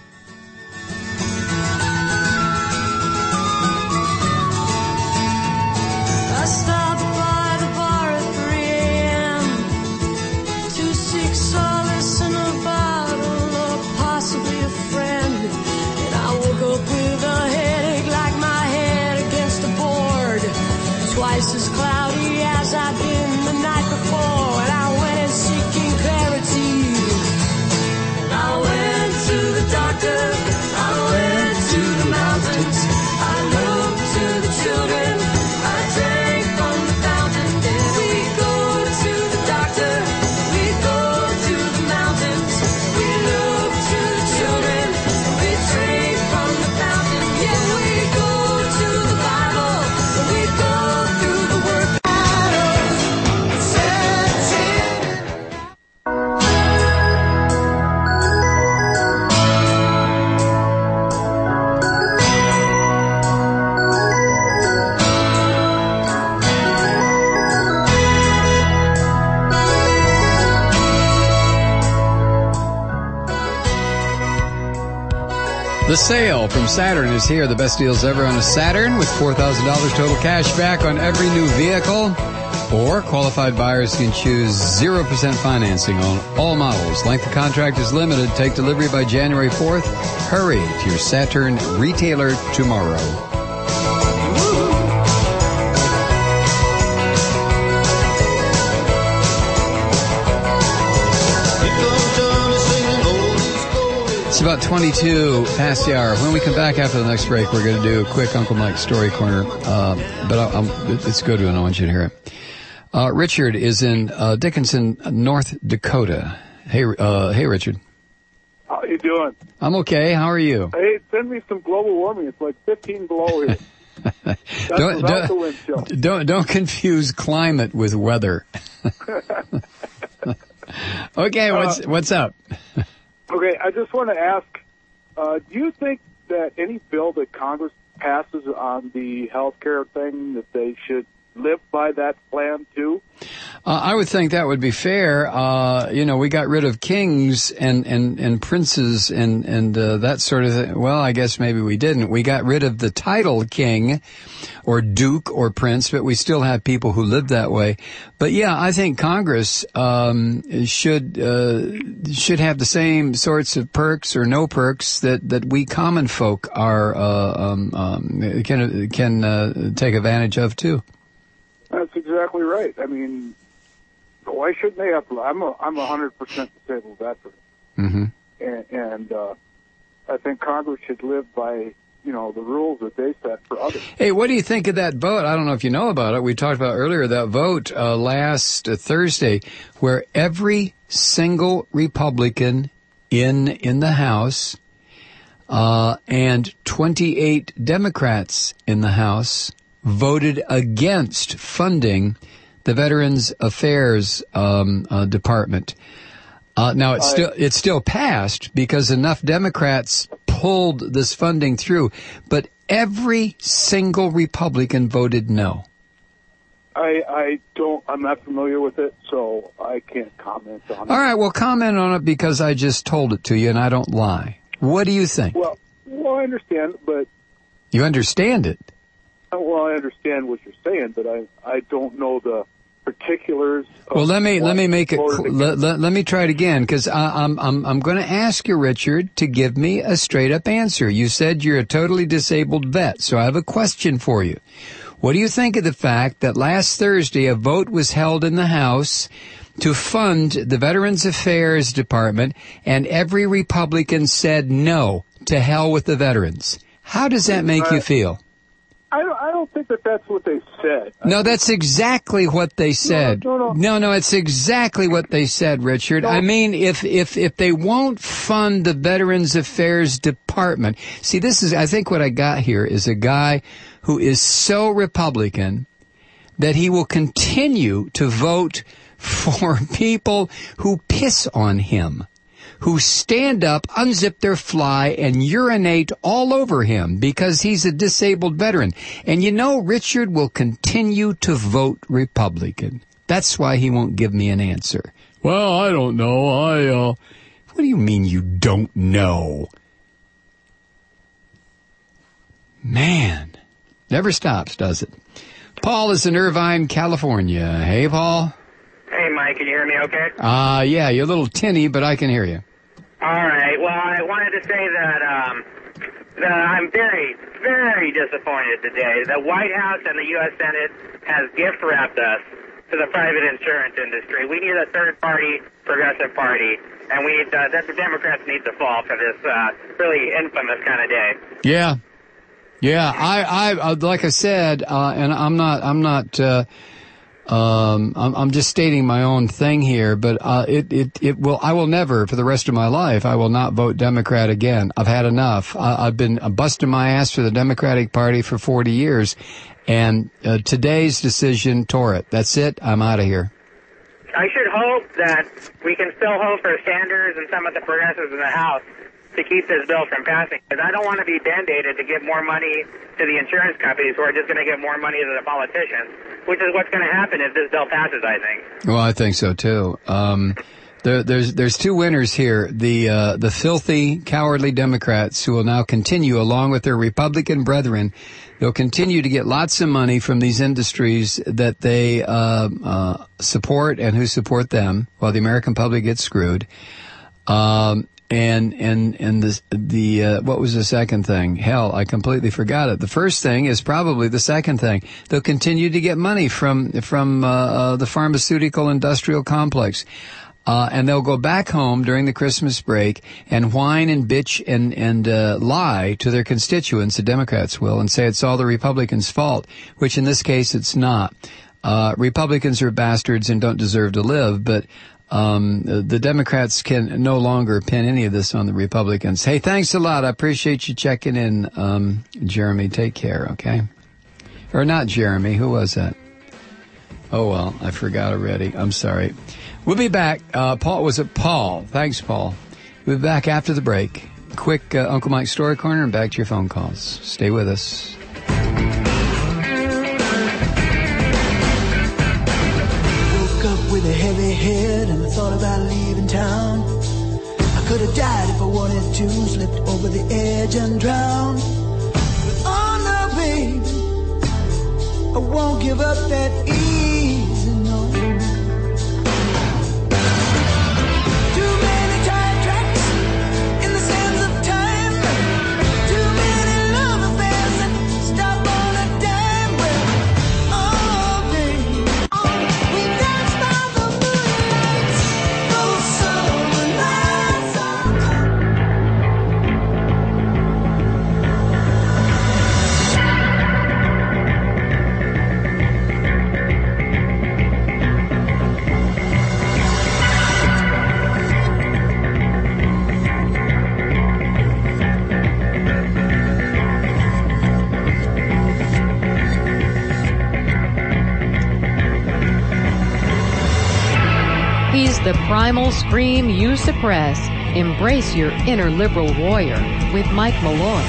I stopped by the bar at three a.m. to seek solace in a bottle or possibly a friend. And I woke up with a headache like my head against a board. Twice as cloudy as I'd been the night before. And I went in seeking clarity. And I went to the doctor. I went to the mountains. I looked to the children. I drank from the fountain. Then we go to the doctor. We go to The sale from Saturn is here. The best deals ever on a Saturn with four thousand dollars total cash back on every new vehicle. Or qualified buyers can choose zero percent financing on all models. Length of contract is limited. Take delivery by January fourth. Hurry to your Saturn retailer tomorrow. It's about twenty-two past the hour. When we come back after the next break, we're going to do a quick Uncle Mike story corner. Uh, but I'll, I'll, it's a good one. I want you to hear it. Uh, Richard is in uh, Dickinson, North Dakota. Hey, uh, hey, Richard. How you doing? I'm okay. How are you? Hey, send me some global warming. It's like fifteen below here. That's don't, without don't, the wind chill. don't don't confuse climate with weather. Okay, what's Uh, what's up? Okay, I just want to ask, uh, do you think that any bill that Congress passes on the health care thing, that they should live by that plan too? Uh, I would think that would be fair. Uh, you know, we got rid of kings and, and, and princes and, and, uh, that sort of thing. Well, I guess maybe we didn't. We got rid of the title king or duke or prince, but we still have people who live that way. But yeah, I think Congress, um, should, uh, should have the same sorts of perks or no perks that, that we common folk are, uh, um, um, can, can, uh, take advantage of too. That's exactly right. I mean, why shouldn't they have? I'm a I'm a hundred percent disabled veteran, Mm-hmm. and, and uh, I think Congress should live by you know the rules that they set for others. Hey, what do you think of that vote? I don't know if you know about it. We talked about earlier that vote uh, last uh, Thursday, where every single Republican in in the House uh, and twenty-eight Democrats in the House voted against funding the Veterans Affairs um, uh, Department. Uh, now it's I, still it's still passed because enough Democrats pulled this funding through, but every single Republican voted no. I I don't. I'm not familiar with it, so I can't comment on it. All right, well, comment on it because I just told it to you, and I don't lie. What do you think? Well, well, I understand, but You understand it. well, I understand what you're saying, but I I don't know the particulars. Of Well, let me what let me make it. voted Cl- against. let, let, let me try it again because I'm I'm I'm going to ask you, Richard, to give me a straight up answer. You said you're a totally disabled vet, so I have a question for you. What do you think of the fact that last Thursday a vote was held in the House to fund the Veterans Affairs Department, and every Republican said no, to hell with the veterans? How does that make you feel? I don't, I don't think that that's what they said. No, that's exactly what they said. No, no, no. no, no, it's exactly what they said, Richard. No. I mean, if, if, if they won't fund the Veterans Affairs Department, see, this is, I think what I got here is a guy who is so Republican that he will continue to vote for people who piss on him, who stand up, unzip their fly, and urinate all over him because he's a disabled veteran. And you know, Richard will continue to vote Republican. That's why he won't give me an answer. Well, I don't know. I, uh... What do you mean you don't know? Man. Never stops, does it? Paul is in Irvine, California. Hey, Paul. Hey, Mike, can you hear me okay? Uh, yeah, you're a little tinny, but I can hear you. All right. Well, I wanted to say that um, that I'm very, very disappointed today. The White House and the U S Senate has gift-wrapped us to the private insurance industry. We need a third-party progressive party, and we need uh, that the Democrats need to fall for this uh, really infamous kind of day. Yeah. Yeah, I, I, uh, like I said, uh, and I'm not, I'm not, uh, um, I'm, I'm just stating my own thing here, but, uh, it, it, it will, I will never, for the rest of my life, I will not vote Democrat again. I've had enough. I, I've been busting my ass for the Democratic Party for forty years, and, uh, today's decision tore it. That's it. I'm out of here. I should hope that we can still hope for Sanders and some of the progressives in the House to keep this bill from passing, because I don't want to be band-aided to give more money to the insurance companies who are just going to give more money to the politicians, which is what's going to happen if this bill passes, I think. Well, I think so, too. Um, There, there's there's two winners here. The uh, the filthy, cowardly Democrats who will now continue, along with their Republican brethren, they'll continue to get lots of money from these industries that they uh, uh, support and who support them, while the American public gets screwed. Um, and and and the the uh, what was the second thing? Hell, I completely forgot it. The first thing is probably the second thing. They'll continue to get money from from uh, uh, the pharmaceutical industrial complex. Uh, and they'll go back home during the Christmas break and whine and bitch and, and, uh, lie to their constituents, the Democrats will, and say it's all the Republicans' fault, which in this case it's not. Uh, Republicans are bastards and don't deserve to live, but, um, the Democrats can no longer pin any of this on the Republicans. Hey, thanks a lot. I appreciate you checking in, um, Jeremy. Take care, okay? Or not Jeremy. Who was that? Oh, well, I forgot already. I'm sorry. We'll be back. Uh, Paul, was it Paul? Thanks, Paul. We'll be back after the break. Quick uh, Uncle Mike's Story Corner and back to your phone calls. Stay with us. Woke up with a heavy head and I thought about leaving town. I could have died if I wanted to, slipped over the edge and drowned. But oh no, baby, I won't give up that easy, no. The primal scream you suppress. Embrace your inner liberal warrior with Mike Malloy.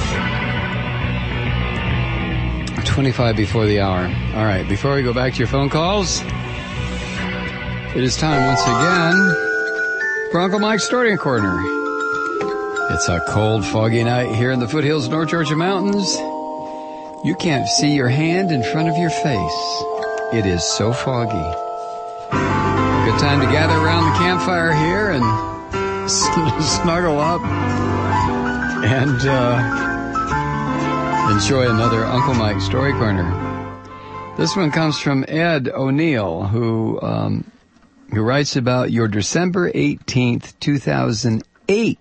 twenty-five before the hour. All right, before we go back to your phone calls, it is time once again for Uncle Mike's Story Corner. It's a cold, foggy night here in the foothills of North Georgia mountains. You can't see your hand in front of your face. It is so foggy. Good time to gather around the campfire here and snuggle up and uh, enjoy another Uncle Mike Story Corner. This one comes from Ed O'Neill, who um, who writes about your December eighteenth, two thousand eight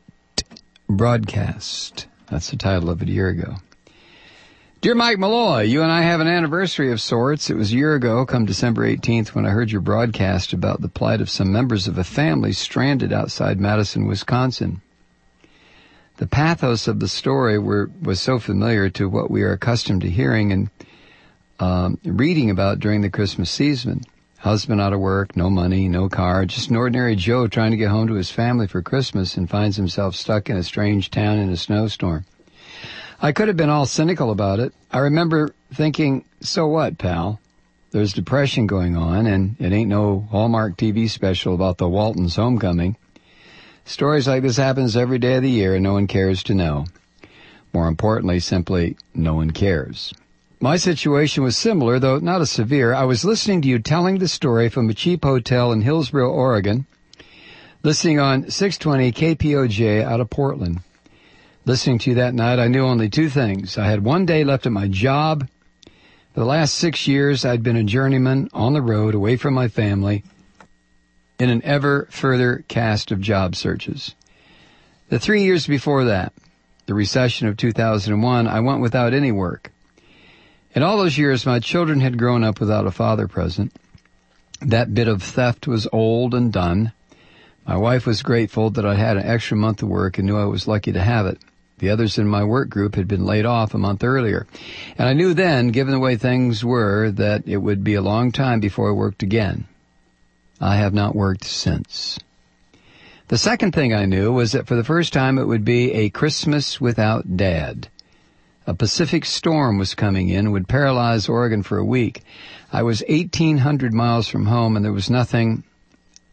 broadcast. That's the title of it a year ago. Dear Mike Malloy, you and I have an anniversary of sorts. It was a year ago, come December eighteenth, when I heard your broadcast about the plight of some members of a family stranded outside Madison, Wisconsin. The pathos of the story were, was so familiar to what we are accustomed to hearing and um, reading about during the Christmas season. Husband out of work, no money, no car, just an ordinary Joe trying to get home to his family for Christmas and finds himself stuck in a strange town in a snowstorm. I could have been all cynical about it. I remember thinking, so what, pal? There's depression going on, and it ain't no Hallmark T V special about the Waltons' homecoming. Stories like this happens every day of the year, and no one cares to know. More importantly, simply, no one cares. My situation was similar, though not as severe. I was listening to you telling the story from a cheap hotel in Hillsboro, Oregon, listening on six twenty K P O J out of Portland. Listening to you that night, I knew only two things. I had one day left at my job. For the last six years, I'd been a journeyman on the road, away from my family, in an ever further cast of job searches. The three years before that, the recession of two thousand one, I went without any work. In all those years, my children had grown up without a father present. That bit of theft was old and done. My wife was grateful that I had an extra month of work and knew I was lucky to have it. The others in my work group had been laid off a month earlier. And I knew then, given the way things were, that it would be a long time before I worked again. I have not worked since. The second thing I knew was that for the first time it would be a Christmas without Dad. A Pacific storm was coming in and would paralyze Oregon for a week. I was eighteen hundred miles from home, and there was nothing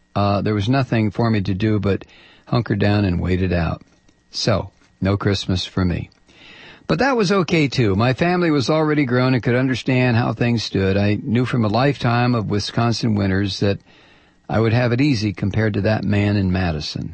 uh, there was nothing for me to do but hunker down and wait it out. So, no Christmas for me. But that was okay, too. My family was already grown and could understand how things stood. I knew from a lifetime of Wisconsin winters that I would have it easy compared to that man in Madison.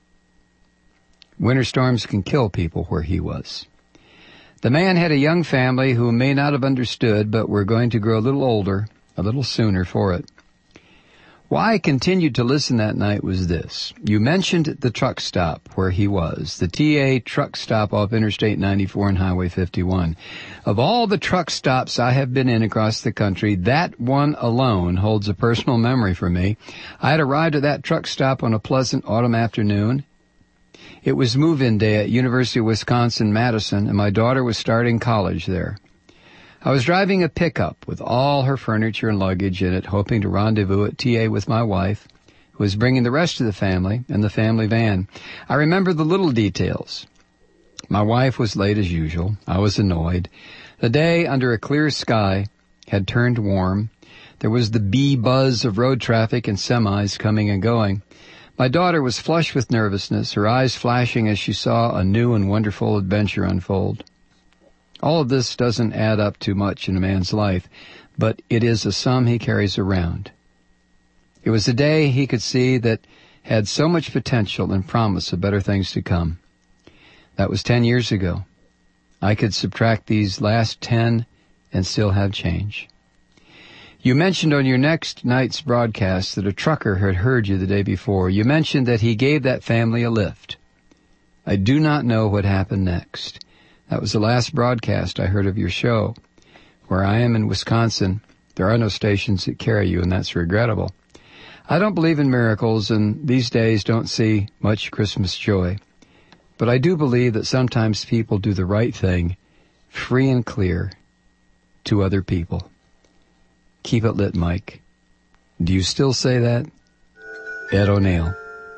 Winter storms can kill people where he was. The man had a young family who may not have understood, but were going to grow a little older, a little sooner for it. Why I continued to listen that night was this. You mentioned the truck stop where he was, the T A truck stop off Interstate ninety-four and Highway fifty-one. Of all the truck stops I have been in across the country, that one alone holds a personal memory for me. I had arrived at that truck stop on a pleasant autumn afternoon. It was move-in day at University of Wisconsin-Madison, and my daughter was starting college there. I was driving a pickup with all her furniture and luggage in it, hoping to rendezvous at T A with my wife, who was bringing the rest of the family in the family van. I remember the little details. My wife was late as usual. I was annoyed. The day, under a clear sky, had turned warm. There was the bee buzz of road traffic and semis coming and going. My daughter was flushed with nervousness, her eyes flashing as she saw a new and wonderful adventure unfold. All of this doesn't add up to much in a man's life, but it is a sum he carries around. It was a day he could see that had so much potential and promise of better things to come. That was ten years ago. I could subtract these last ten and still have change. You mentioned on your next night's broadcast that a trucker had heard you the day before. You mentioned that he gave that family a lift. I do not know what happened next. That was the last broadcast I heard of your show. Where I am in Wisconsin, there are no stations that carry you, and that's regrettable. I don't believe in miracles, and these days don't see much Christmas joy. But I do believe that sometimes people do the right thing, free and clear, to other people. Keep it lit, Mike. Do you still say that? Ed O'Neill.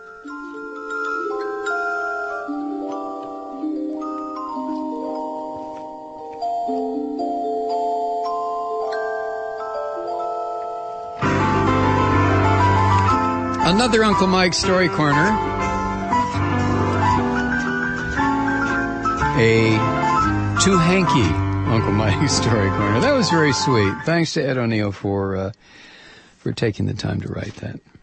Another Uncle Mike Story Corner. A too hanky Uncle Mike Story Corner. That was very sweet. Thanks to Ed O'Neill for uh, for taking the time to write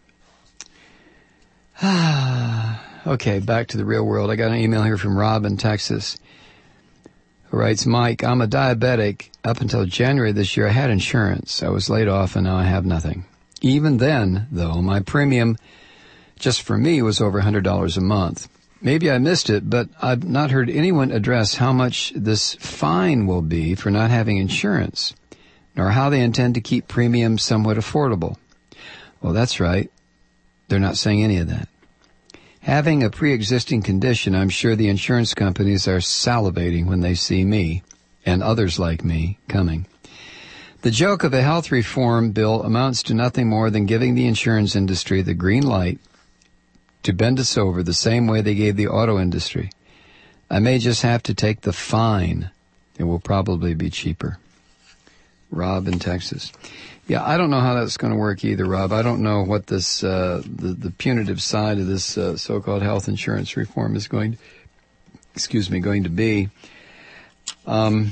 that. Okay, back to the real world. I got an email here from Rob in Texas, who writes, Mike, I'm a diabetic. Up until January this year, I had insurance. I was laid off, and now I have nothing. Even then, though, my premium just for me was over one hundred dollars a month. Maybe I missed it, but I've not heard anyone address how much this fine will be for not having insurance, nor how they intend to keep premiums somewhat affordable. Well, that's right. They're not saying any of that. Having a pre-existing condition, I'm sure the insurance companies are salivating when they see me, and others like me, coming. The joke of a health reform bill amounts to nothing more than giving the insurance industry the green light to bend us over the same way they gave the auto industry. I may just have to take the fine. It will probably be cheaper. Rob in Texas. Yeah, I don't know how that's going to work either, Rob. I don't know what this, uh, the, the punitive side of this uh, so-called health insurance reform is going to, excuse me, going to be. Um...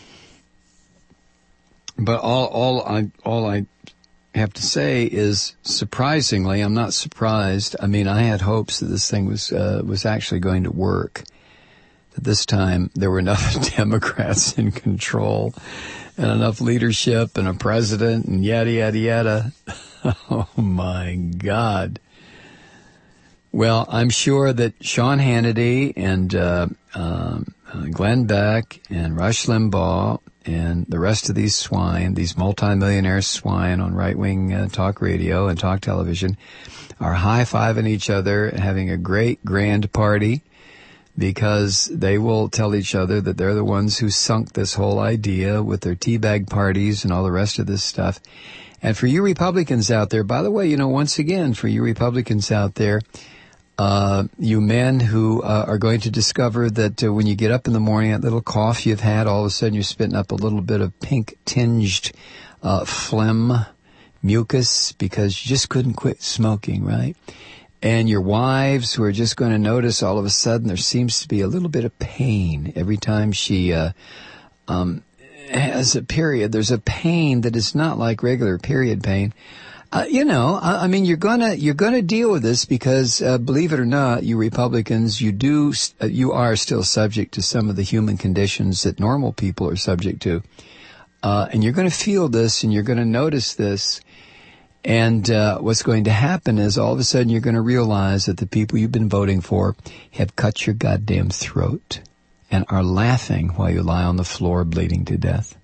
But all, all I, all I have to say is, surprisingly, I'm not surprised. I mean, I had hopes that this thing was, uh, was actually going to work. That this time there were enough Democrats in control and enough leadership and a president and yada, yada, yada. Oh my God. Well, I'm sure that Sean Hannity and, uh, um, uh, Glenn Beck and Rush Limbaugh and the rest of these swine, these multimillionaire swine on right-wing uh, talk radio and talk television, are high-fiving each other, having a great grand party, because they will tell each other that they're the ones who sunk this whole idea with their teabag parties and all the rest of this stuff. And for you Republicans out there, by the way, you know, once again, for you Republicans out there, Uh, you men who uh, are going to discover that uh, when you get up in the morning, that little cough you've had, all of a sudden you're spitting up a little bit of pink-tinged uh, phlegm mucus because you just couldn't quit smoking, right? And your wives who are just going to notice all of a sudden there seems to be a little bit of pain every time she uh, um, has a period. There's a pain that is not like regular period pain. Uh, you know, I, I mean, you're gonna you're gonna deal with this because, uh, believe it or not, you Republicans, you do uh, you are still subject to some of the human conditions that normal people are subject to, uh, and you're going to feel this and you're going to notice this. And uh, what's going to happen is all of a sudden you're going to realize that the people you've been voting for have cut your goddamn throat and are laughing while you lie on the floor bleeding to death.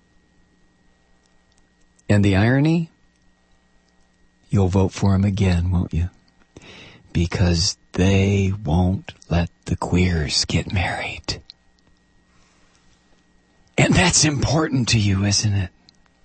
And the irony? You'll vote for them again, won't you? Because they won't let the queers get married. And that's important to you, isn't it?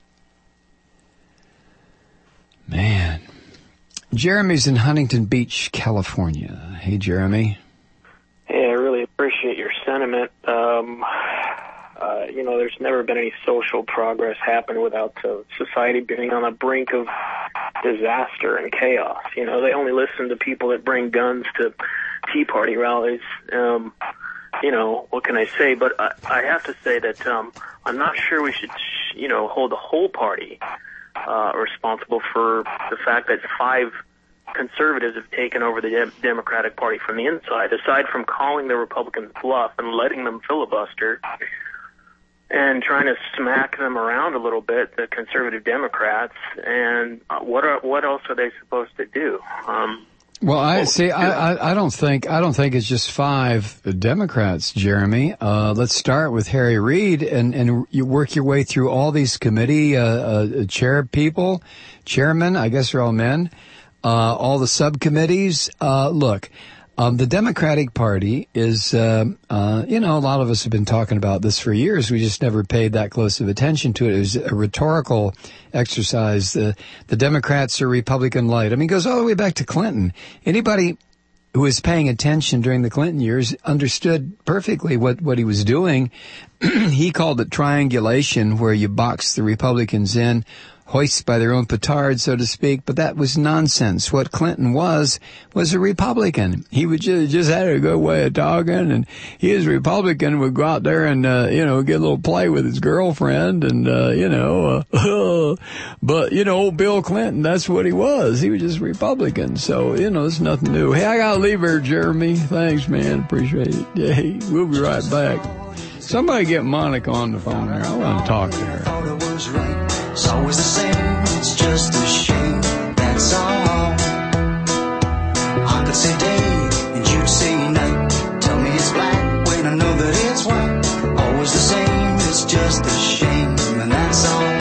Man. Jeremy's in Huntington Beach, California. Hey, Jeremy. Hey, I really appreciate your sentiment. Um, uh, you know, there's never been any social progress happen without uh, society being on the brink of disaster and chaos. You know, they only listen to people that bring guns to Tea Party rallies. Um, you know, what can I say? But I, I have to say that um, I'm not sure we should, you know, hold the whole party Uh, responsible for the fact that five conservatives have taken over the de- Democratic Party from the inside, aside from calling the Republicans bluff and letting them filibuster and trying to smack them around a little bit, the conservative Democrats. And uh, what are, what else are they supposed to do? Um, Well, I see. I, I, I don't think I don't think it's just five Democrats, Jeremy. Uh, let's start with Harry Reid, and, and you work your way through all these committee uh, uh, chair people, chairmen. I guess they're all men. Uh, all the subcommittees. Uh, look, um, the Democratic Party is, uh, uh, you know, a lot of us have been talking about this for years. We just never paid that close of attention to it. It was a rhetorical exercise. The, the Democrats are Republican light. I mean, it goes all the way back to Clinton. Anybody who was paying attention during the Clinton years understood perfectly what, what he was doing. He called it triangulation, where you box the Republicans in, hoist by their own petard, so to speak, but that was nonsense. What Clinton was, was a Republican. He would just, just had a good way of talking, and he as a Republican would go out there and, uh, you know, get a little play with his girlfriend, and, uh, you know, uh, but, you know, Bill Clinton, that's what he was. He was just Republican, so, you know, it's nothing new. Hey, I gotta leave here, Jeremy. Thanks, man. Appreciate it. Hey, we'll be right back. Somebody get Monica on the phone here. I want to talk to her. It's always the same, it's just a shame, that's all. I could say day, and you'd say night. Tell me it's black, when I know that it's white. Always the same, it's just a shame, and that's all.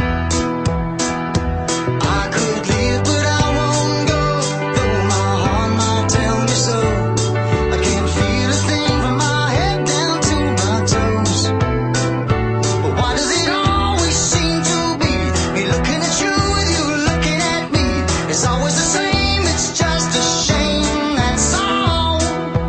I could leave, but I won't go, though my heart might tell me so. I can't feel a thing from my head down to my toes. But why does it always seem to be looking at you with you looking at me? It's always the same, it's just a shame, that's all.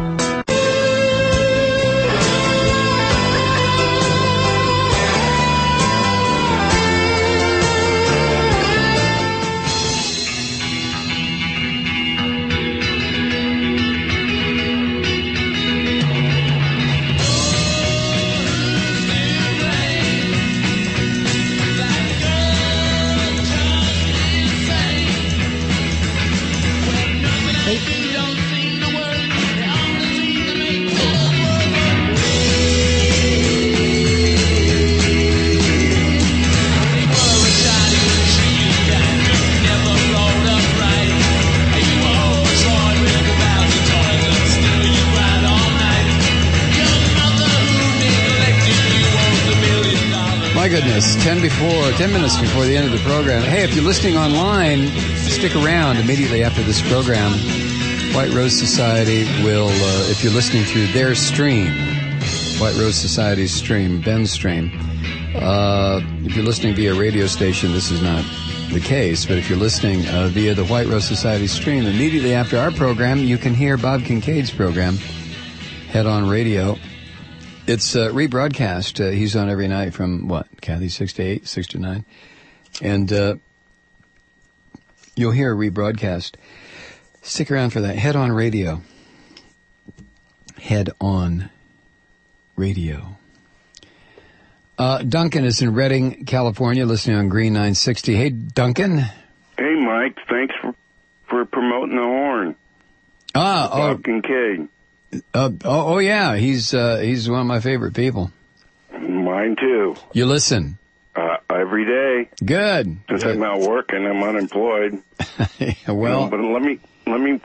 My goodness, ten before, ten minutes before the end of the program. Hey, if you're listening online, stick around immediately after this program. White Rose Society will, uh, if you're listening through their stream, White Rose Society's stream, Ben's stream. Uh, if you're listening via radio station, this is not the case, but if you're listening uh, via the White Rose Society stream, immediately after our program, you can hear Bob Kincaid's program, Head On Radio. It's uh, rebroadcast. Uh, he's on every night from, what, Kathy, six to eight, six to nine. And uh, you'll hear a rebroadcast. Stick around for that. Head On Radio. Head On Radio. Uh, Duncan is in Redding, California, listening on Green nine sixty. Hey, Duncan. Hey, Mike. Thanks for, for promoting the horn. Ah, oh. Kincaid. Uh, oh, oh, yeah. He's, uh, he's one of my favorite people. Mine, too. You listen? Uh, every day. Good. Since I'm not working, I'm unemployed. Well. You know, but let me, let me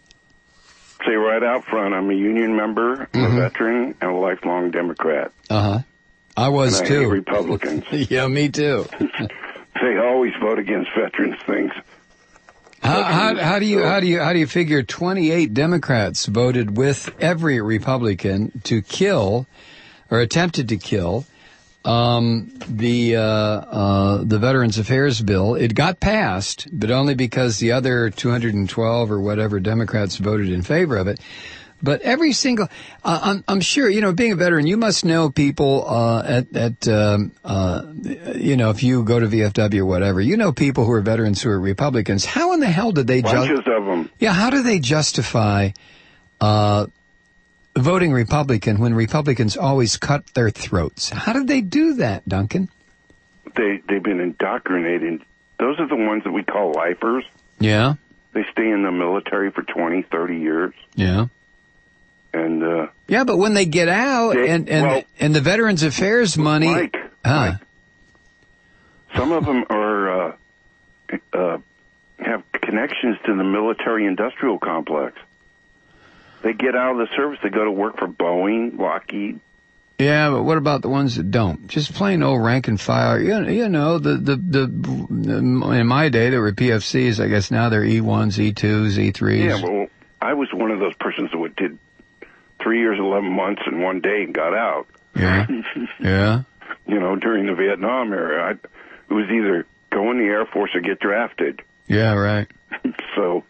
say right out front, I'm a union member, I'm mm-hmm. a veteran, and a lifelong Democrat. Uh-huh. I was, and I too. hate Republicans. Yeah, me, too. They always vote against veterans things. How, how, how do you how do you how do you figure twenty-eight Democrats voted with every Republican to kill or attempted to kill um, the uh, uh, the Veterans Affairs bill? It got passed, but only because the other two hundred twelve or whatever Democrats voted in favor of it. But every single, uh, I'm, I'm sure, you know, being a veteran, you must know people, uh, at, at, um, uh, you know, if you go to V F W or whatever, you know people who are veterans who are Republicans. How in the hell did they Bunches ju- of them. Yeah, how do they justify, uh, voting Republican when Republicans always cut their throats? How did they do that, Duncan? They, they've been indoctrinated. Those are the ones that we call lifers. Yeah. They stay in the military for twenty, thirty years. Yeah. And, uh... Yeah, but when they get out they, and, and, well, and the Veterans Affairs money... Mike, huh. Mike, some of them are, uh, uh, have connections to the military-industrial complex. They get out of the service, they go to work for Boeing, Lockheed. Yeah, but what about the ones that don't? Just plain old rank and file. You know, you know the, the, the, in my day, there were P F Cs. I guess now they're E ones, E twos, E threes. Yeah, well, I was one of those persons that did three years, eleven months, and one day and got out. Yeah, yeah. You know, during the Vietnam era, I, it was either go in the Air Force or get drafted. Yeah, right. So,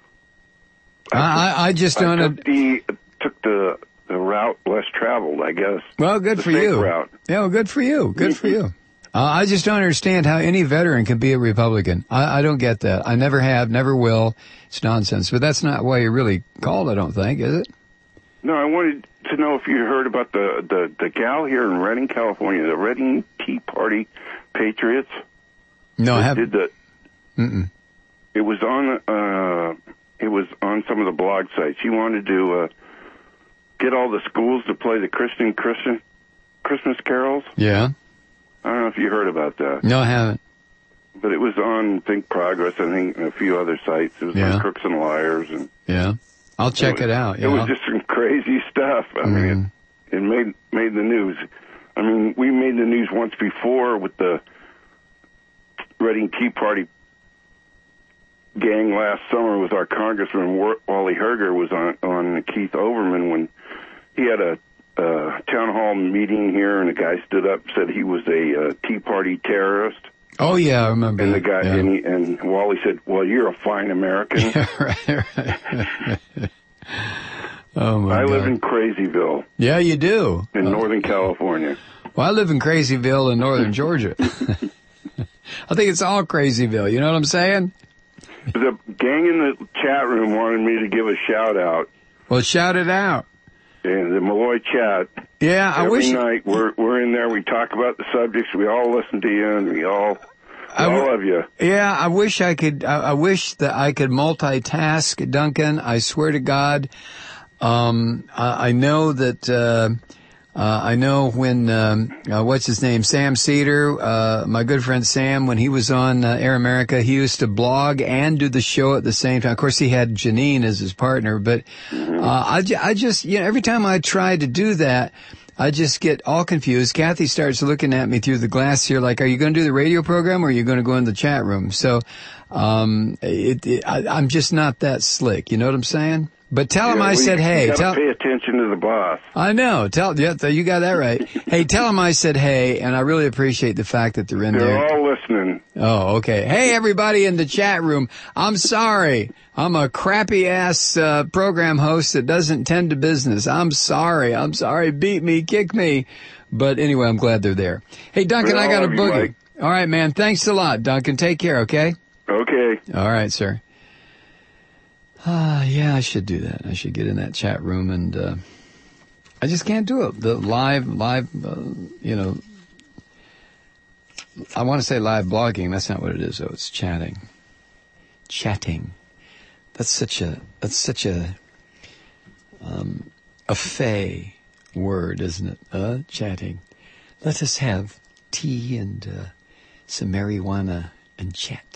I, I, I just don't. I took the took the the route less traveled, I guess. Well, good the for safe you. Route. Yeah, well, good for you. Good for you. Uh, I just don't understand how any veteran can be a Republican. I, I don't get that. I never have, never will. It's nonsense. But that's not why you're really called, I don't think, is it? No, I wanted to know if you heard about the, the, the gal here in Redding, California, the Redding Tea Party Patriots. No, I haven't. Did the, Mm-mm. It was on uh, it was on some of the blog sites. She wanted to uh, get all the schools to play the Christian Christian Christmas carols. Yeah. I don't know if you heard about that. No, I haven't. But it was on Think Progress, I think, and a few other sites. It was Yeah. on Crooks and Liars. And Yeah. I'll check it, it out. It Yeah. was just some crazy stuff. I Mm. mean, it, it made made the news. I mean, we made the news once before with the Redding Tea Party gang last summer with our Congressman Wally Herger was on on Keith Overman when he had a uh, town hall meeting here, and a guy stood up and said he was a uh, Tea Party terrorist. Oh, yeah, I remember And that. the guy, yeah. and, he, and Wally said, "Well, you're a fine American." Yeah, right, right. Oh, my I God. live in Crazyville. Yeah, you do. In Oh. Northern California. Well, I live in Crazyville in northern Georgia. I think it's all Crazyville. You know what I'm saying? The gang in the chat room wanted me to give a shout out. Well, shout it out. And the Malloy chat. Yeah, I Every wish. night we're we're in there. We talk about the subjects. We all listen to you, and we all I we all w- love you. Yeah, I wish I could. I, I wish that I could multitask, Duncan. I swear to God. Um, I, I know that. Uh, Uh, I know when, um, uh, what's his name, Sam Cedar, uh, my good friend Sam, when he was on uh, Air America, he used to blog and do the show at the same time. Of course, he had Janine as his partner, but uh, I, j- I just, you know, every time I try to do that, I just get all confused. Kathy starts looking at me through the glass here like, are you going to do the radio program or are you going to go in the chat room? So, um, it, it, I, I'm just not that slick. You know what I'm saying? But tell him Yeah, I we- said, hey, you gotta tell. pay attention to the boss. I know. Tell, yeah, you got that right. Hey, tell them I said hey, and I really appreciate the fact that they're in They're there. all listening. Oh, okay. Hey, everybody in the chat room. I'm sorry. I'm a crappy ass uh, program host that doesn't tend to business. I'm sorry. I'm sorry. Beat me, kick me. But anyway, I'm glad they're there. Hey, Duncan, We I all got a love you, boogie. Mike. All right, man. Thanks a lot, Duncan. Take care, okay? Okay. Okay. All right, sir. Ah, uh, yeah, I should do that. I should get in that chat room, and uh, I just can't do it. The live, live, uh, you know, I want to say live blogging. That's not what it is, though. It's chatting. Chatting. That's such a, that's such a, um, a fey word, isn't it? Uh, chatting. Let us have tea and uh, some marijuana and chat.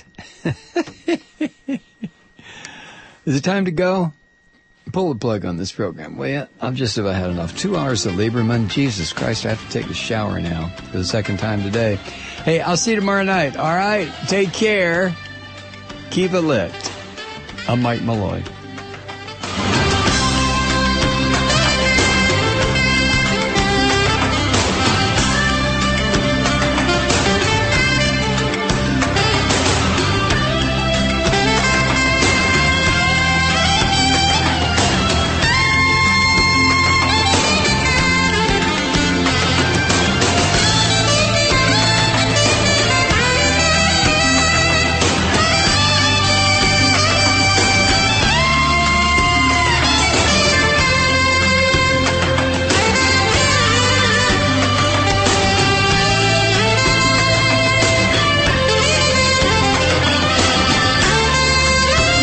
Is it time to go? Pull the plug on this program, will you? I've just about had enough. Two hours of Lieberman. Jesus Christ, I have to take a shower now for the second time today. Hey, I'll see you tomorrow night. All right, take care. Keep it lit. I'm Mike Malloy.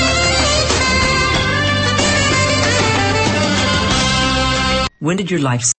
When did your life